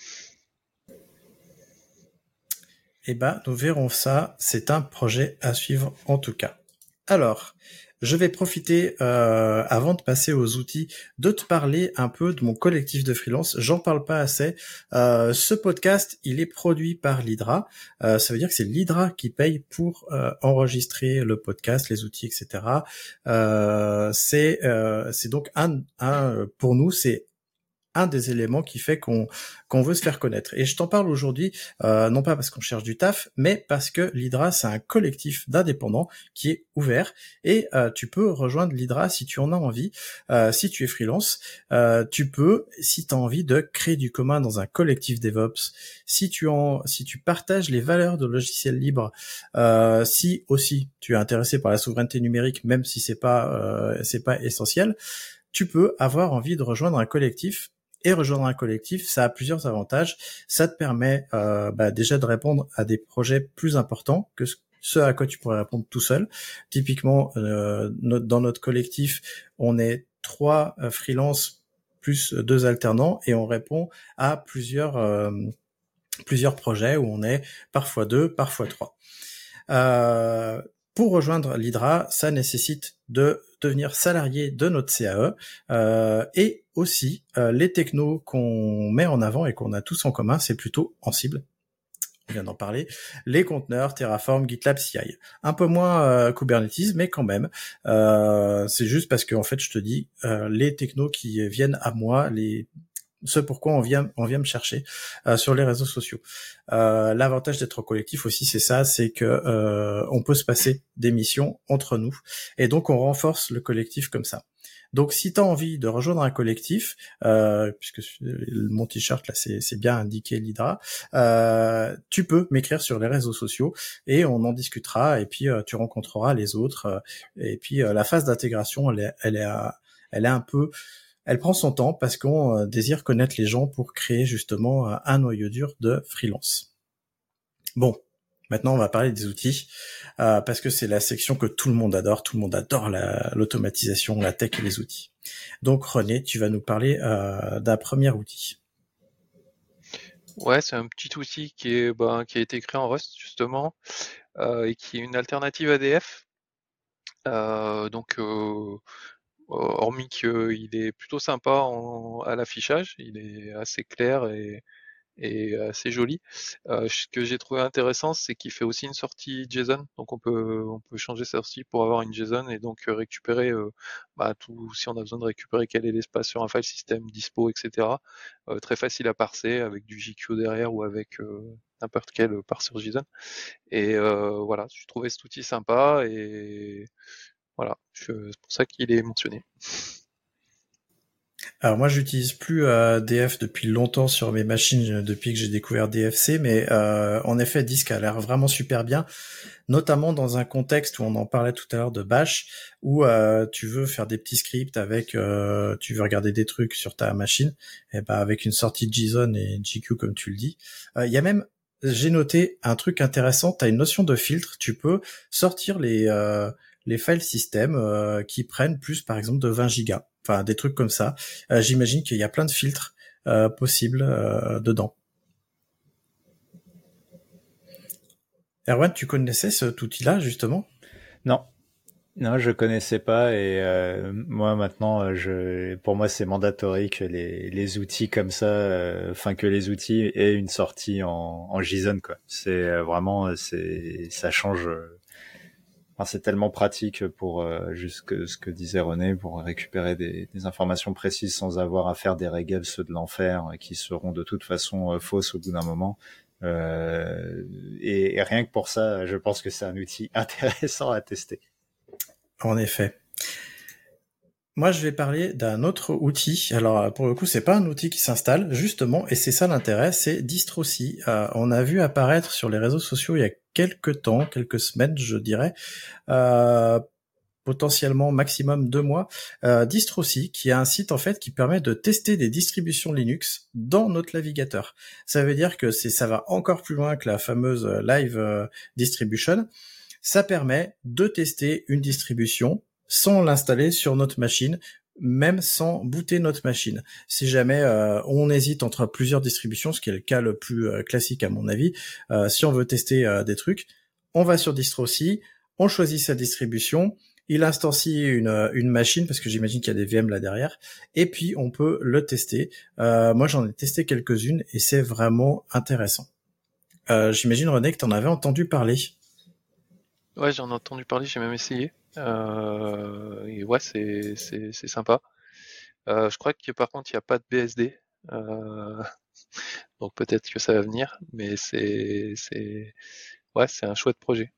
Eh ben, nous verrons ça. C'est un projet à suivre en tout cas. Alors, je vais profiter, euh, avant de passer aux outils, de te parler un peu de mon collectif de freelance. J'en parle pas assez. Euh, ce podcast, il est produit par l'Hydra. Euh, ça veut dire que c'est l'Hydra qui paye pour euh, enregistrer le podcast, les outils, et cetera. Euh, c'est, euh, c'est donc un, un, pour nous, c'est un des éléments qui fait qu'on qu'on veut se faire connaître. Et je t'en parle aujourd'hui, euh, non pas parce qu'on cherche du taf, mais parce que l'Hydra, c'est un collectif d'indépendants qui est ouvert, et euh, tu peux rejoindre l'Hydra si tu en as envie. Euh, si tu es freelance, euh, tu peux, si tu as envie de créer du commun dans un collectif DevOps, si tu en, si tu partages les valeurs de logiciels libres, euh, si aussi tu es intéressé par la souveraineté numérique, même si c'est pas euh, c'est pas essentiel, tu peux avoir envie de rejoindre un collectif. Et rejoindre un collectif, ça a plusieurs avantages. Ça te permet euh, bah, déjà de répondre à des projets plus importants que ce à quoi tu pourrais répondre tout seul. Typiquement, euh, notre, dans notre collectif, on est trois euh, freelances plus deux alternants, et on répond à plusieurs euh, plusieurs projets où on est parfois deux, parfois trois. Euh, pour rejoindre l'Hydra, ça nécessite de devenir salarié de notre C A E, euh, et aussi euh, les technos qu'on met en avant et qu'on a tous en commun, c'est plutôt Ansible. On vient d'en parler, les conteneurs, Terraform, GitLab C I. Un peu moins euh, Kubernetes, mais quand même. Euh, c'est juste parce que en fait, je te dis, euh, les technos qui viennent à moi, les ce pourquoi on vient on vient me chercher euh, sur les réseaux sociaux. Euh, l'avantage d'être au collectif aussi, c'est ça, c'est que euh, on peut se passer des missions entre nous, et donc on renforce le collectif comme ça. Donc si tu as envie de rejoindre un collectif, euh, puisque mon t-shirt là c'est, c'est bien indiqué l'Hydra, euh, tu peux m'écrire sur les réseaux sociaux et on en discutera, et puis euh, tu rencontreras les autres, euh, et puis euh, la phase d'intégration elle est, elle est, à, elle est un peu Elle prend son temps parce qu'on euh, désire connaître les gens pour créer justement euh, un noyau dur de freelance. Bon, maintenant on va parler des outils, euh, parce que c'est la section que tout le monde adore. Tout le monde adore la, l'automatisation, la tech et les outils. Donc René, tu vas nous parler euh, d'un premier outil. Ouais, c'est un petit outil qui est ben, qui a été créé en Rust justement euh, et qui est une alternative A D F. Euh, donc euh, hormis qu'il est plutôt sympa en, à l'affichage, il est assez clair et, et assez joli. Euh, ce que j'ai trouvé intéressant, c'est qu'il fait aussi une sortie JSON, donc on peut on peut changer sa sortie pour avoir une JSON et donc récupérer euh, bah, tout, si on a besoin de récupérer quel est l'espace sur un file system, dispo, et cetera. Euh, très facile à parser avec du J Q derrière ou avec euh, n'importe quel parseur JSON. Et euh, voilà, je trouvais cet outil sympa et voilà, je, c'est pour ça qu'il est mentionné. Alors moi j'utilise plus euh, D F depuis longtemps sur mes machines, depuis que j'ai découvert D F C, mais euh, en effet Disk a l'air vraiment super bien, notamment dans un contexte où on en parlait tout à l'heure de Bash, où euh, tu veux faire des petits scripts avec, euh, tu veux regarder des trucs sur ta machine, et ben avec une sortie de JSON et J Q comme tu le dis. Il euh, y a même, j'ai noté un truc intéressant, tu as une notion de filtre, tu peux sortir les euh, les files system euh, qui prennent plus par exemple de vingt gigas. Enfin, des trucs comme ça. Euh, j'imagine qu'il y a plein de filtres euh, possibles euh, dedans. Erwan, tu connaissais cet outil-là, justement ? Non. Non, je connaissais pas, et euh, moi maintenant, je, pour moi, c'est mandatory que les, les outils comme ça, enfin euh, que les outils aient une sortie en, en JSON, quoi. C'est euh, vraiment, c'est, ça change. Euh, enfin, c'est tellement pratique pour euh, juste que, ce que disait René, pour récupérer des, des informations précises sans avoir à faire des régales, ceux de l'enfer, qui seront de toute façon euh, fausses au bout d'un moment. Euh, et, et rien que pour ça, je pense que c'est un outil intéressant à tester. En effet. Moi, je vais parler d'un autre outil. Alors, pour le coup, c'est pas un outil qui s'installe, justement, et c'est ça l'intérêt, c'est Distrocy. Euh, on a vu apparaître sur les réseaux sociaux il y a quelques temps, quelques semaines, je dirais, euh, potentiellement maximum deux mois, euh, Distrocy, qui est un site en fait qui permet de tester des distributions Linux dans notre navigateur. Ça veut dire que c'est, ça va encore plus loin que la fameuse Live euh, Distribution. Ça permet de tester une distribution sans l'installer sur notre machine, même sans booter notre machine. Si jamais euh, on hésite entre plusieurs distributions, ce qui est le cas le plus euh, classique à mon avis, euh, si on veut tester euh, des trucs, on va sur Distrocy, on choisit sa distribution, il instancie une, une machine, parce que j'imagine qu'il y a des V M là derrière, et puis on peut le tester. Euh, moi j'en ai testé quelques-unes, et c'est vraiment intéressant. Euh, j'imagine René que tu en avais entendu parler. Ouais, j'en ai entendu parler, j'ai même essayé. Euh, et ouais, c'est, c'est, c'est sympa. Euh, je crois que par contre, il n'y a pas de B S D. Euh, donc peut-être que ça va venir, mais c'est, c'est, ouais, c'est un chouette projet.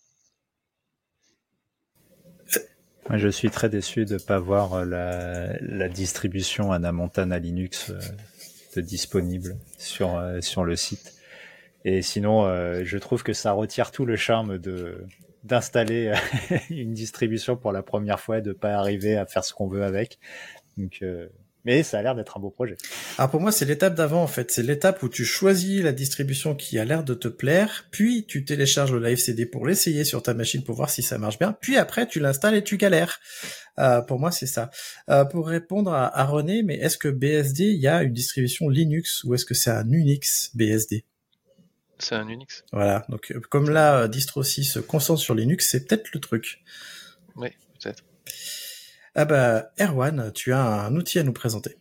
Je suis très déçu de ne pas voir la, la distribution Anna Montana Linux euh, de disponible sur, euh, sur le site. Et sinon, euh, je trouve que ça retire tout le charme de d'installer une distribution pour la première fois, de pas arriver à faire ce qu'on veut avec. Donc, euh, mais ça a l'air d'être un beau projet. Alors pour moi, c'est l'étape d'avant en fait. C'est l'étape où tu choisis la distribution qui a l'air de te plaire, puis tu télécharges le live C D pour l'essayer sur ta machine pour voir si ça marche bien, puis après tu l'installes et tu galères. Euh, pour moi, c'est ça. Euh, pour répondre à, à René, mais est-ce que B S D, il y a une distribution Linux ou est-ce que c'est un Unix B S D ? C'est un Unix. Voilà, donc comme là, Distrocy se concentre sur Linux, c'est peut-être le truc. Oui, peut-être. Ah bah, Erwan, tu as un outil à nous présenter.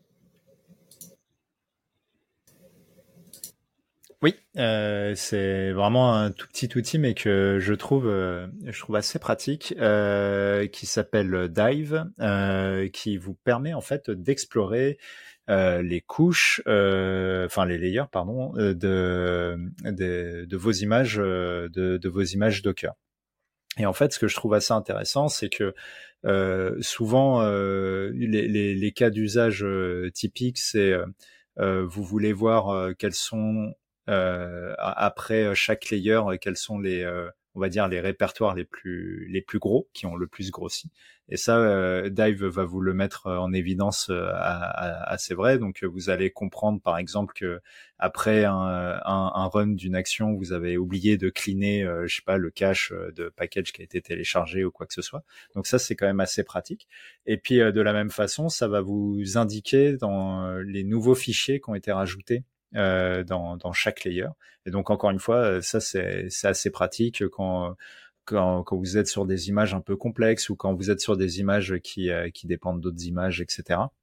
Oui, euh, c'est vraiment un tout petit outil, mais que je trouve, euh, je trouve assez pratique, euh, qui s'appelle Dive, euh, qui vous permet en fait d'explorer Euh, les couches, euh, enfin les layers, pardon, euh, de, de de vos images, euh, de, de vos images Docker. Et en fait, ce que je trouve assez intéressant, c'est que euh, souvent euh, les, les, les cas d'usage euh, typiques, c'est euh, vous voulez voir euh, quels sont euh, après chaque layer, quels sont les euh, on va dire les répertoires les plus les plus gros, qui ont le plus grossi. Et ça, euh, Dive va vous le mettre en évidence assez vrai. Donc, vous allez comprendre, par exemple, que après un, un, un run d'une action, vous avez oublié de cleaner, euh, je sais pas, le cache de package qui a été téléchargé ou quoi que ce soit. Donc ça, c'est quand même assez pratique. Et puis, euh, de la même façon, ça va vous indiquer dans les nouveaux fichiers qui ont été rajoutés euh, dans, dans chaque layer. Et donc, encore une fois, ça, c'est, c'est assez pratique quand... Quand, quand vous êtes sur des images un peu complexes ou quand vous êtes sur des images qui, euh, qui dépendent d'autres images, et cetera.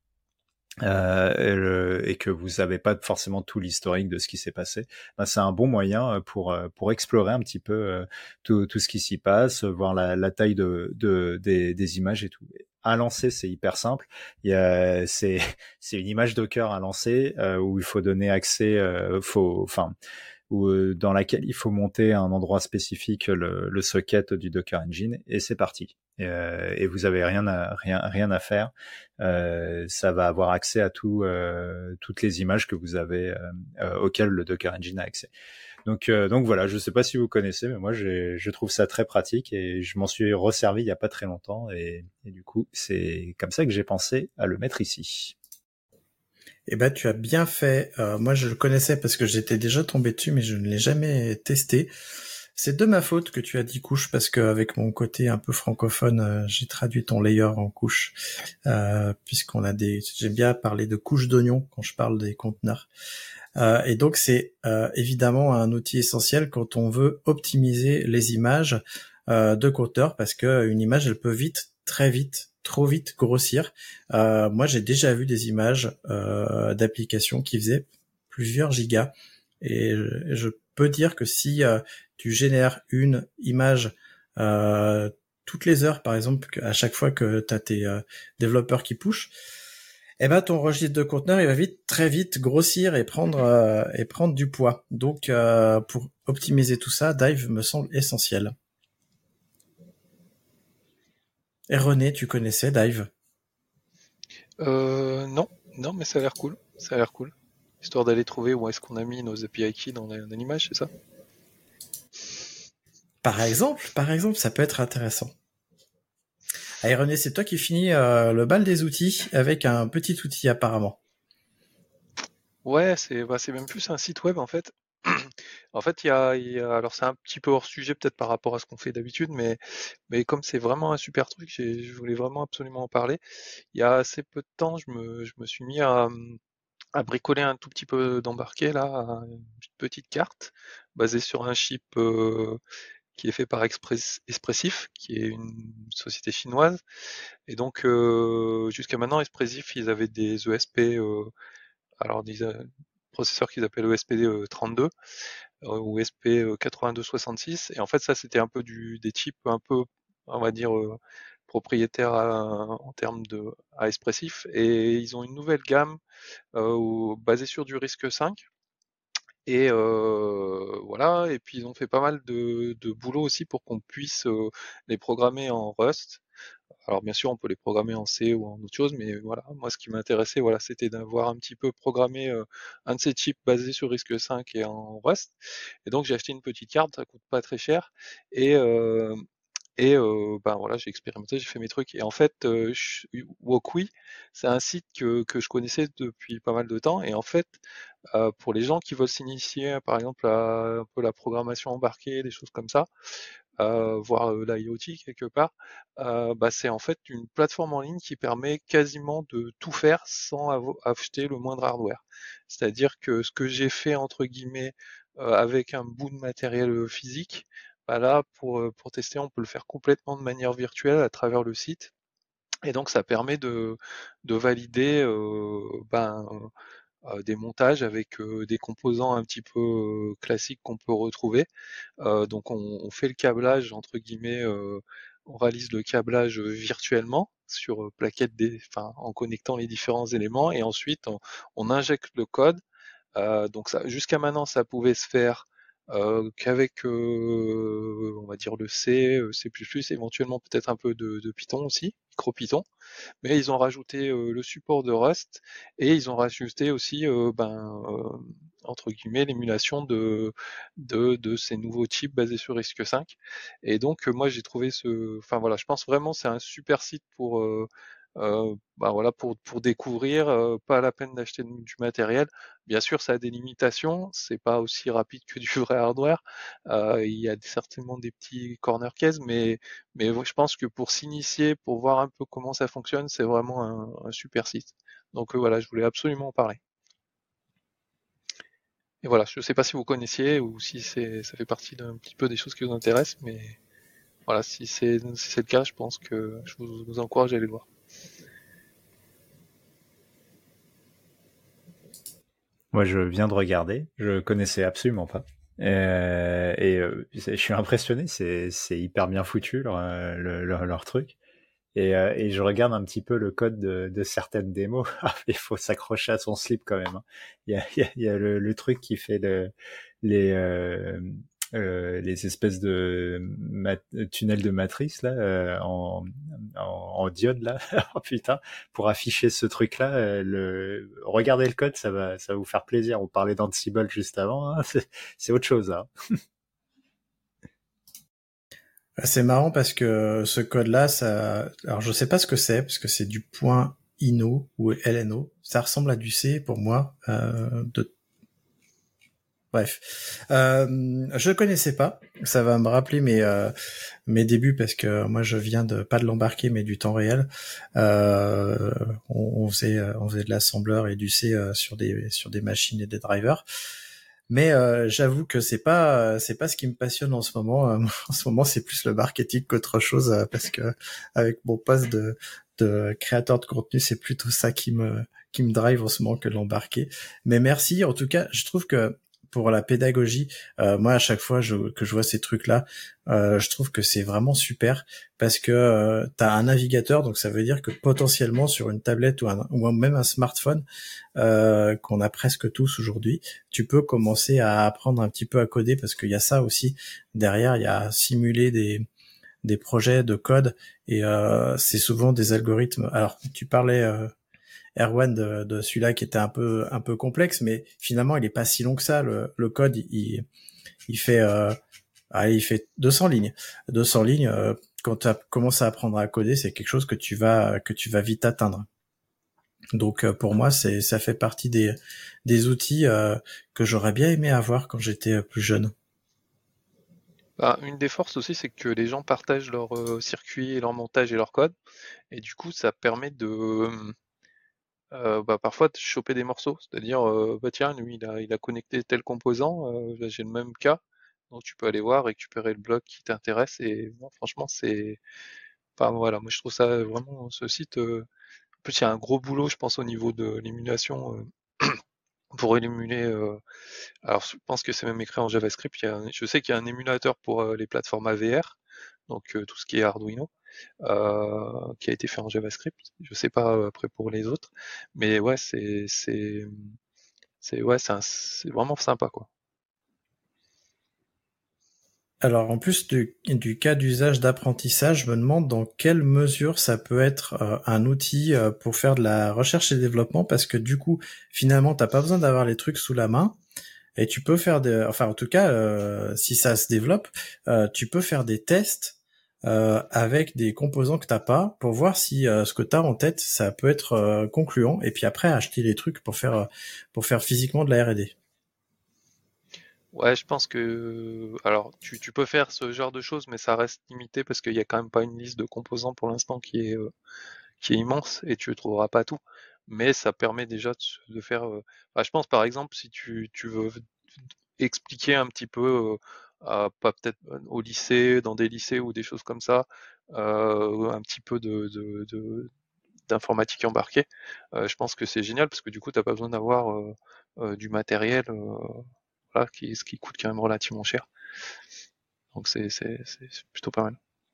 Euh, et, le, et que vous n'avez pas forcément tout l'historique de ce qui s'est passé, ben c'est un bon moyen pour pour explorer un petit peu euh, tout, tout ce qui s'y passe, voir la, la taille de, de des, des images et tout. À lancer, c'est hyper simple. Il y a, c'est c'est une image Docker à lancer euh, où il faut donner accès, euh, faut, enfin. Ou dans laquelle il faut monter à un endroit spécifique le, le socket du Docker Engine et c'est parti. Et, euh, et vous avez rien à rien rien à faire. Euh, ça va avoir accès à tout euh, toutes les images que vous avez euh, euh, auxquelles le Docker Engine a accès. Donc euh, donc voilà, je sais pas si vous connaissez, mais moi j'ai, je trouve ça très pratique et je m'en suis resservi il y a pas très longtemps et, et du coup c'est comme ça que j'ai pensé à le mettre ici. Eh ben, tu as bien fait. Euh, moi, je le connaissais parce que j'étais déjà tombé dessus, mais je ne l'ai jamais testé. C'est de ma faute que tu as dit couche, parce qu'avec mon côté un peu francophone, euh, j'ai traduit ton layer en couche, euh, puisqu'on a des... J'aime bien parler de couches d'oignons quand je parle des conteneurs. Euh, et donc, c'est euh, évidemment un outil essentiel quand on veut optimiser les images euh, de conteneurs, parce qu'une image, elle peut vite, très vite, trop vite grossir. Euh, moi, j'ai déjà vu des images euh, d'applications qui faisaient plusieurs gigas. Et je, je peux dire que si euh, tu génères une image euh, toutes les heures, par exemple, à chaque fois que tu as tes euh, développeurs qui pushent, eh ben ton registre de conteneurs il va vite, très vite grossir et prendre euh, et prendre du poids. Donc euh, pour optimiser tout ça, Dive me semble essentiel. Et René, tu connaissais Dive? Euh, non, non, mais ça a l'air cool. Ça a l'air cool. Histoire d'aller trouver où est-ce qu'on a mis nos A P I keys dans la- dans l'image, c'est ça? Par exemple, par exemple, ça peut être intéressant. Allez René, c'est toi qui finis euh, le bal des outils avec un petit outil apparemment. Ouais, c'est bah, c'est même plus un site web en fait. En fait, il y a, il y a- alors c'est un petit peu hors sujet peut-être par rapport à ce qu'on fait d'habitude, mais mais comme c'est vraiment un super truc, j'ai- je voulais vraiment absolument en parler. Il y a assez peu de temps, je me je me suis mis à à bricoler un tout petit peu d'embarqué là, à une petite carte basée sur un chip euh, qui est fait par Express, Espressif, qui est une société chinoise. Et donc euh, jusqu'à maintenant, Espressif, ils avaient des E S P, euh, alors des euh, processeurs qu'ils appellent E S P trente-deux euh, ou E S P quatre-vingt-deux soixante-six. Et en fait, ça, c'était un peu du des chips un peu, on va dire, euh, propriétaires à- en termes de à Espressif. Et ils ont une nouvelle gamme euh, basée sur du risque cinq. Et euh, voilà, et puis ils ont fait pas mal de, de boulot aussi pour qu'on puisse euh, les programmer en Rust. Alors bien sûr, on peut les programmer en C ou en autre chose, mais voilà, moi ce qui m'intéressait, voilà, c'était d'avoir un petit peu programmé euh, un de ces chips basés sur risque cinq et en Rust. Et donc j'ai acheté une petite carte, ça coûte pas très cher, et euh, et euh, ben voilà, j'ai expérimenté, j'ai fait mes trucs. Et en fait, euh, je- Wokwi, c'est un site que, que je connaissais depuis pas mal de temps. Et en fait, euh, pour les gens qui veulent s'initier, par exemple, à un peu la programmation embarquée, des choses comme ça, euh, voire euh, l'IoT quelque part, euh, bah, c'est en fait une plateforme en ligne qui permet quasiment de tout faire sans avo- acheter le moindre hardware. C'est-à-dire que ce que j'ai fait entre guillemets euh, avec un bout de matériel euh, physique, bah là pour, euh, pour tester on peut le faire complètement de manière virtuelle à travers le site. Et donc ça permet de, de valider euh, ben, euh, des montages avec euh, des composants un petit peu euh, classiques qu'on peut retrouver. Euh, donc on, on fait le câblage entre guillemets, euh, on réalise le câblage euh, virtuellement sur euh, plaquette des, enfin en connectant les différents éléments et ensuite on, on injecte le code. Euh, donc ça, jusqu'à maintenant ça pouvait se faire euh, qu'avec euh, on va dire le C, euh, C++, éventuellement peut-être un peu de, de Python aussi, MicroPython, mais ils ont rajouté euh, le support de Rust et ils ont rajouté aussi euh, ben, euh, entre guillemets l'émulation de, de de ces nouveaux chips basés sur risque cinq. Et donc euh, moi j'ai trouvé ce, enfin voilà, je pense vraiment c'est un super site pour euh, euh, bah voilà pour pour découvrir, euh, pas la peine d'acheter du du matériel. Bien sûr, ça a des limitations, c'est pas aussi rapide que du vrai hardware. Euh, il y a certainement des petits corner cases, mais mais je pense que pour s'initier, pour voir un peu comment ça fonctionne, c'est vraiment un, un super site. Donc euh, voilà, je voulais absolument en parler. Et voilà, je ne sais pas si vous connaissiez ou si c'est ça fait partie d'un petit peu des choses qui vous intéressent, mais voilà, si c'est si c'est le cas, je pense que je vous, vous encourage à aller le voir. Moi, je viens de regarder, je connaissais absolument pas. Euh, et euh, je suis impressionné, c'est c'est hyper bien foutu leur, leur, leur, leur truc. Et, euh, et je regarde un petit peu le code de, de certaines démos. Il faut s'accrocher à son slip quand même. Hein. Il y a, il y a, il y a le, le truc qui fait le, les euh, euh, les espèces de mat- tunnels de matrice là euh, en, en, en diode là. Oh putain, pour afficher ce truc là, euh, le... regardez le code, ça va ça va vous faire plaisir. On parlait d'Ansible juste avant, hein. c'est, c'est autre chose. Hein. C'est marrant parce que ce code-là, ça, alors je sais pas ce que c'est parce que c'est du point ino ou L N O. Ça ressemble à du C pour moi. Euh, de... Bref, euh, je connaissais pas. Ça va me rappeler mes euh, mes débuts parce que moi je viens de pas de l'embarquer mais du temps réel. Euh, on, on faisait on faisait de l'assembleur et du C euh, sur des sur des machines et des drivers. Mais euh, j'avoue que c'est pas c'est pas ce qui me passionne en ce moment. Euh, en ce moment, c'est plus le marketing qu'autre chose euh, parce que avec mon poste de de créateur de contenu, c'est plutôt ça qui me qui me drive en ce moment que l'embarquer. Mais merci. En tout cas, je trouve que pour la pédagogie, euh, moi à chaque fois je, que je vois ces trucs-là, euh, je trouve que c'est vraiment super parce que euh, t'as un navigateur, donc ça veut dire que potentiellement sur une tablette ou, un, ou même un smartphone euh, qu'on a presque tous aujourd'hui, tu peux commencer à apprendre un petit peu à coder parce qu'il y a ça aussi derrière, il y a simuler des des projets de code et euh, c'est souvent des algorithmes. Alors tu parlais euh, Erwan de, de celui-là qui était un peu un peu complexe, mais finalement il est pas si long que ça. Le, le code il il fait euh, allez, il fait deux cents lignes. deux cents lignes euh, quand tu commences à apprendre à coder, c'est quelque chose que tu vas que tu vas vite atteindre. Donc euh, pour moi c'est ça fait partie des des outils euh, que j'aurais bien aimé avoir quand j'étais plus jeune. Bah, une des forces aussi, c'est que les gens partagent leur euh, circuit et leur montage et leur code, et du coup, ça permet de euh, bah, parfois de choper des morceaux, c'est-à-dire, euh, bah tiens, lui, il a, il a connecté tel composant, euh, là, j'ai le même cas, donc tu peux aller voir, récupérer le bloc qui t'intéresse, et bon, franchement, c'est, enfin voilà, moi je trouve ça vraiment, ce site, euh... en plus il y a un gros boulot, je pense, au niveau de l'émulation. Euh... pour émuler, euh, alors je pense que c'est même écrit en JavaScript, il y a un, je sais qu'il y a un émulateur pour euh, les plateformes A V R, donc euh, tout ce qui est Arduino, euh, qui a été fait en JavaScript, je sais pas euh, après pour les autres, mais ouais, c'est c'est c'est ouais, c'est, un, c'est vraiment sympa quoi. Alors en plus du, du cas d'usage d'apprentissage, je me demande dans quelle mesure ça peut être euh, un outil euh, pour faire de la recherche et développement, parce que du coup finalement t'as pas besoin d'avoir les trucs sous la main et tu peux faire des, enfin en tout cas euh, si ça se développe, euh, tu peux faire des tests euh, avec des composants que t'as pas pour voir si euh, ce que t'as en tête ça peut être euh, concluant, et puis après acheter les trucs pour faire euh, pour faire physiquement de la R et D. Ouais, je pense que alors tu, tu peux faire ce genre de choses, mais ça reste limité parce qu'il y a quand même pas une liste de composants pour l'instant qui est euh, qui est immense et tu ne trouveras pas tout. Mais ça permet déjà de, de faire. Euh, bah, je pense par exemple si tu, tu veux expliquer un petit peu, euh, à, pas peut-être au lycée, dans des lycées ou des choses comme ça, euh, un petit peu de, de, de d'informatique embarquée. Euh, je pense que c'est génial parce que du coup t'as pas besoin d'avoir euh, euh, du matériel. Euh, Voilà, qui, ce qui coûte quand même relativement cher. Donc c'est, c'est, c'est plutôt pas mal.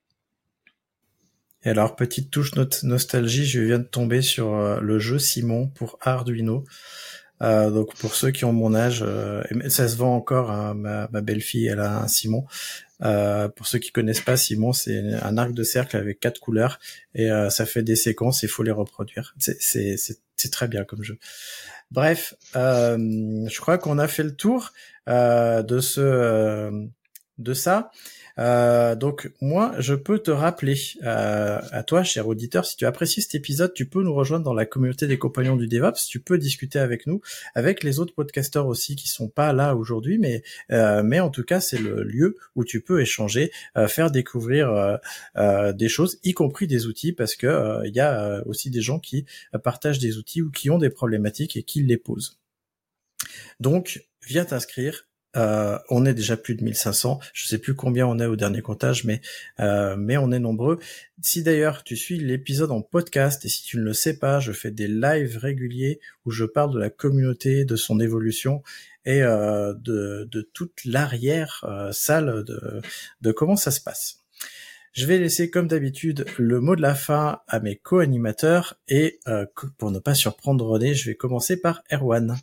Et alors, petite touche not- nostalgie, je viens de tomber sur euh, le jeu Simon pour Arduino. Euh, donc pour ceux qui ont mon âge, euh, ça se vend encore, hein, ma, ma belle-fille, elle a un Simon. Euh, pour ceux qui connaissent pas, Simon, c'est un arc de cercle avec quatre couleurs et euh, ça fait des séquences, il faut les reproduire. C'est, c'est, c'est, c'est très bien comme jeu. Bref, euh, je crois qu'on a fait le tour euh, de ce euh, de ça. Euh, donc moi, je peux te rappeler euh, à toi, cher auditeur, si tu apprécies cet épisode, tu peux nous rejoindre dans la communauté des compagnons du DevOps. Tu peux discuter avec nous, avec les autres podcasteurs aussi qui sont pas là aujourd'hui, mais euh, mais en tout cas, c'est le lieu où tu peux échanger, euh, faire découvrir euh, euh, des choses, y compris des outils, parce que il euh, y a euh, aussi des gens qui euh, partagent des outils ou qui ont des problématiques et qui les posent. Donc, viens t'inscrire. Euh, on est déjà plus de mille cinq cents. Je sais plus combien on est au dernier comptage, mais euh, mais on est nombreux. Si d'ailleurs tu suis l'épisode en podcast et si tu ne le sais pas, je fais des lives réguliers où je parle de la communauté, de son évolution et euh, de de toute l'arrière euh, salle de de comment ça se passe. Je vais laisser comme d'habitude le mot de la fin à mes co-animateurs et euh, pour ne pas surprendre René, je vais commencer par Erwan.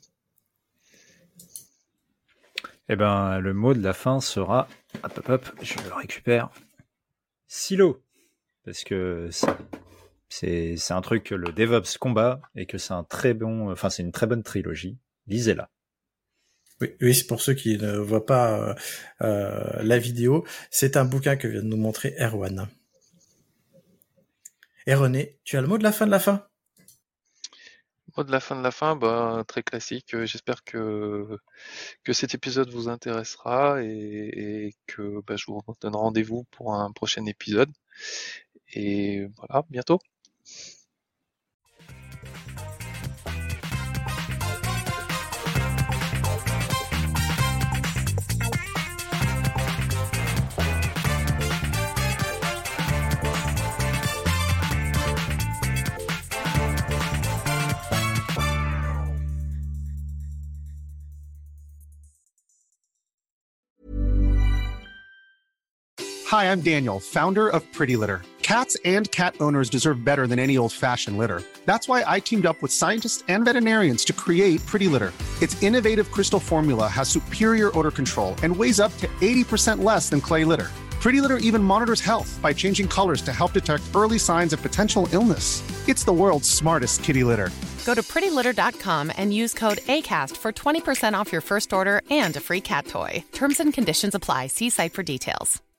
Eh ben, le mot de la fin sera, hop, hop, hop, je le récupère, silo, parce que c'est, c'est, c'est un truc que le DevOps combat et que c'est un très bon, enfin c'est une très bonne trilogie. Lisez-la. Oui, oui, c'est pour ceux qui ne voient pas euh, euh, la vidéo, c'est un bouquin que vient de nous montrer Erwan. Et René, tu as le mot de la fin de la fin ? Mot de la fin de la fin, bah, très classique. J'espère que, que cet épisode vous intéressera et, et que bah, je vous donne rendez-vous pour un prochain épisode. Et voilà, bientôt. Hi, I'm Daniel, founder of Pretty Litter. Cats and cat owners deserve better than any old-fashioned litter. That's why I teamed up with scientists and veterinarians to create Pretty Litter. Its innovative crystal formula has superior odor control and weighs up to eighty percent less than clay litter. Pretty Litter even monitors health by changing colors to help detect early signs of potential illness. It's the world's smartest kitty litter. Go to pretty litter dot com and use code ACAST for twenty percent off your first order and a free cat toy. Terms and conditions apply. See site for details.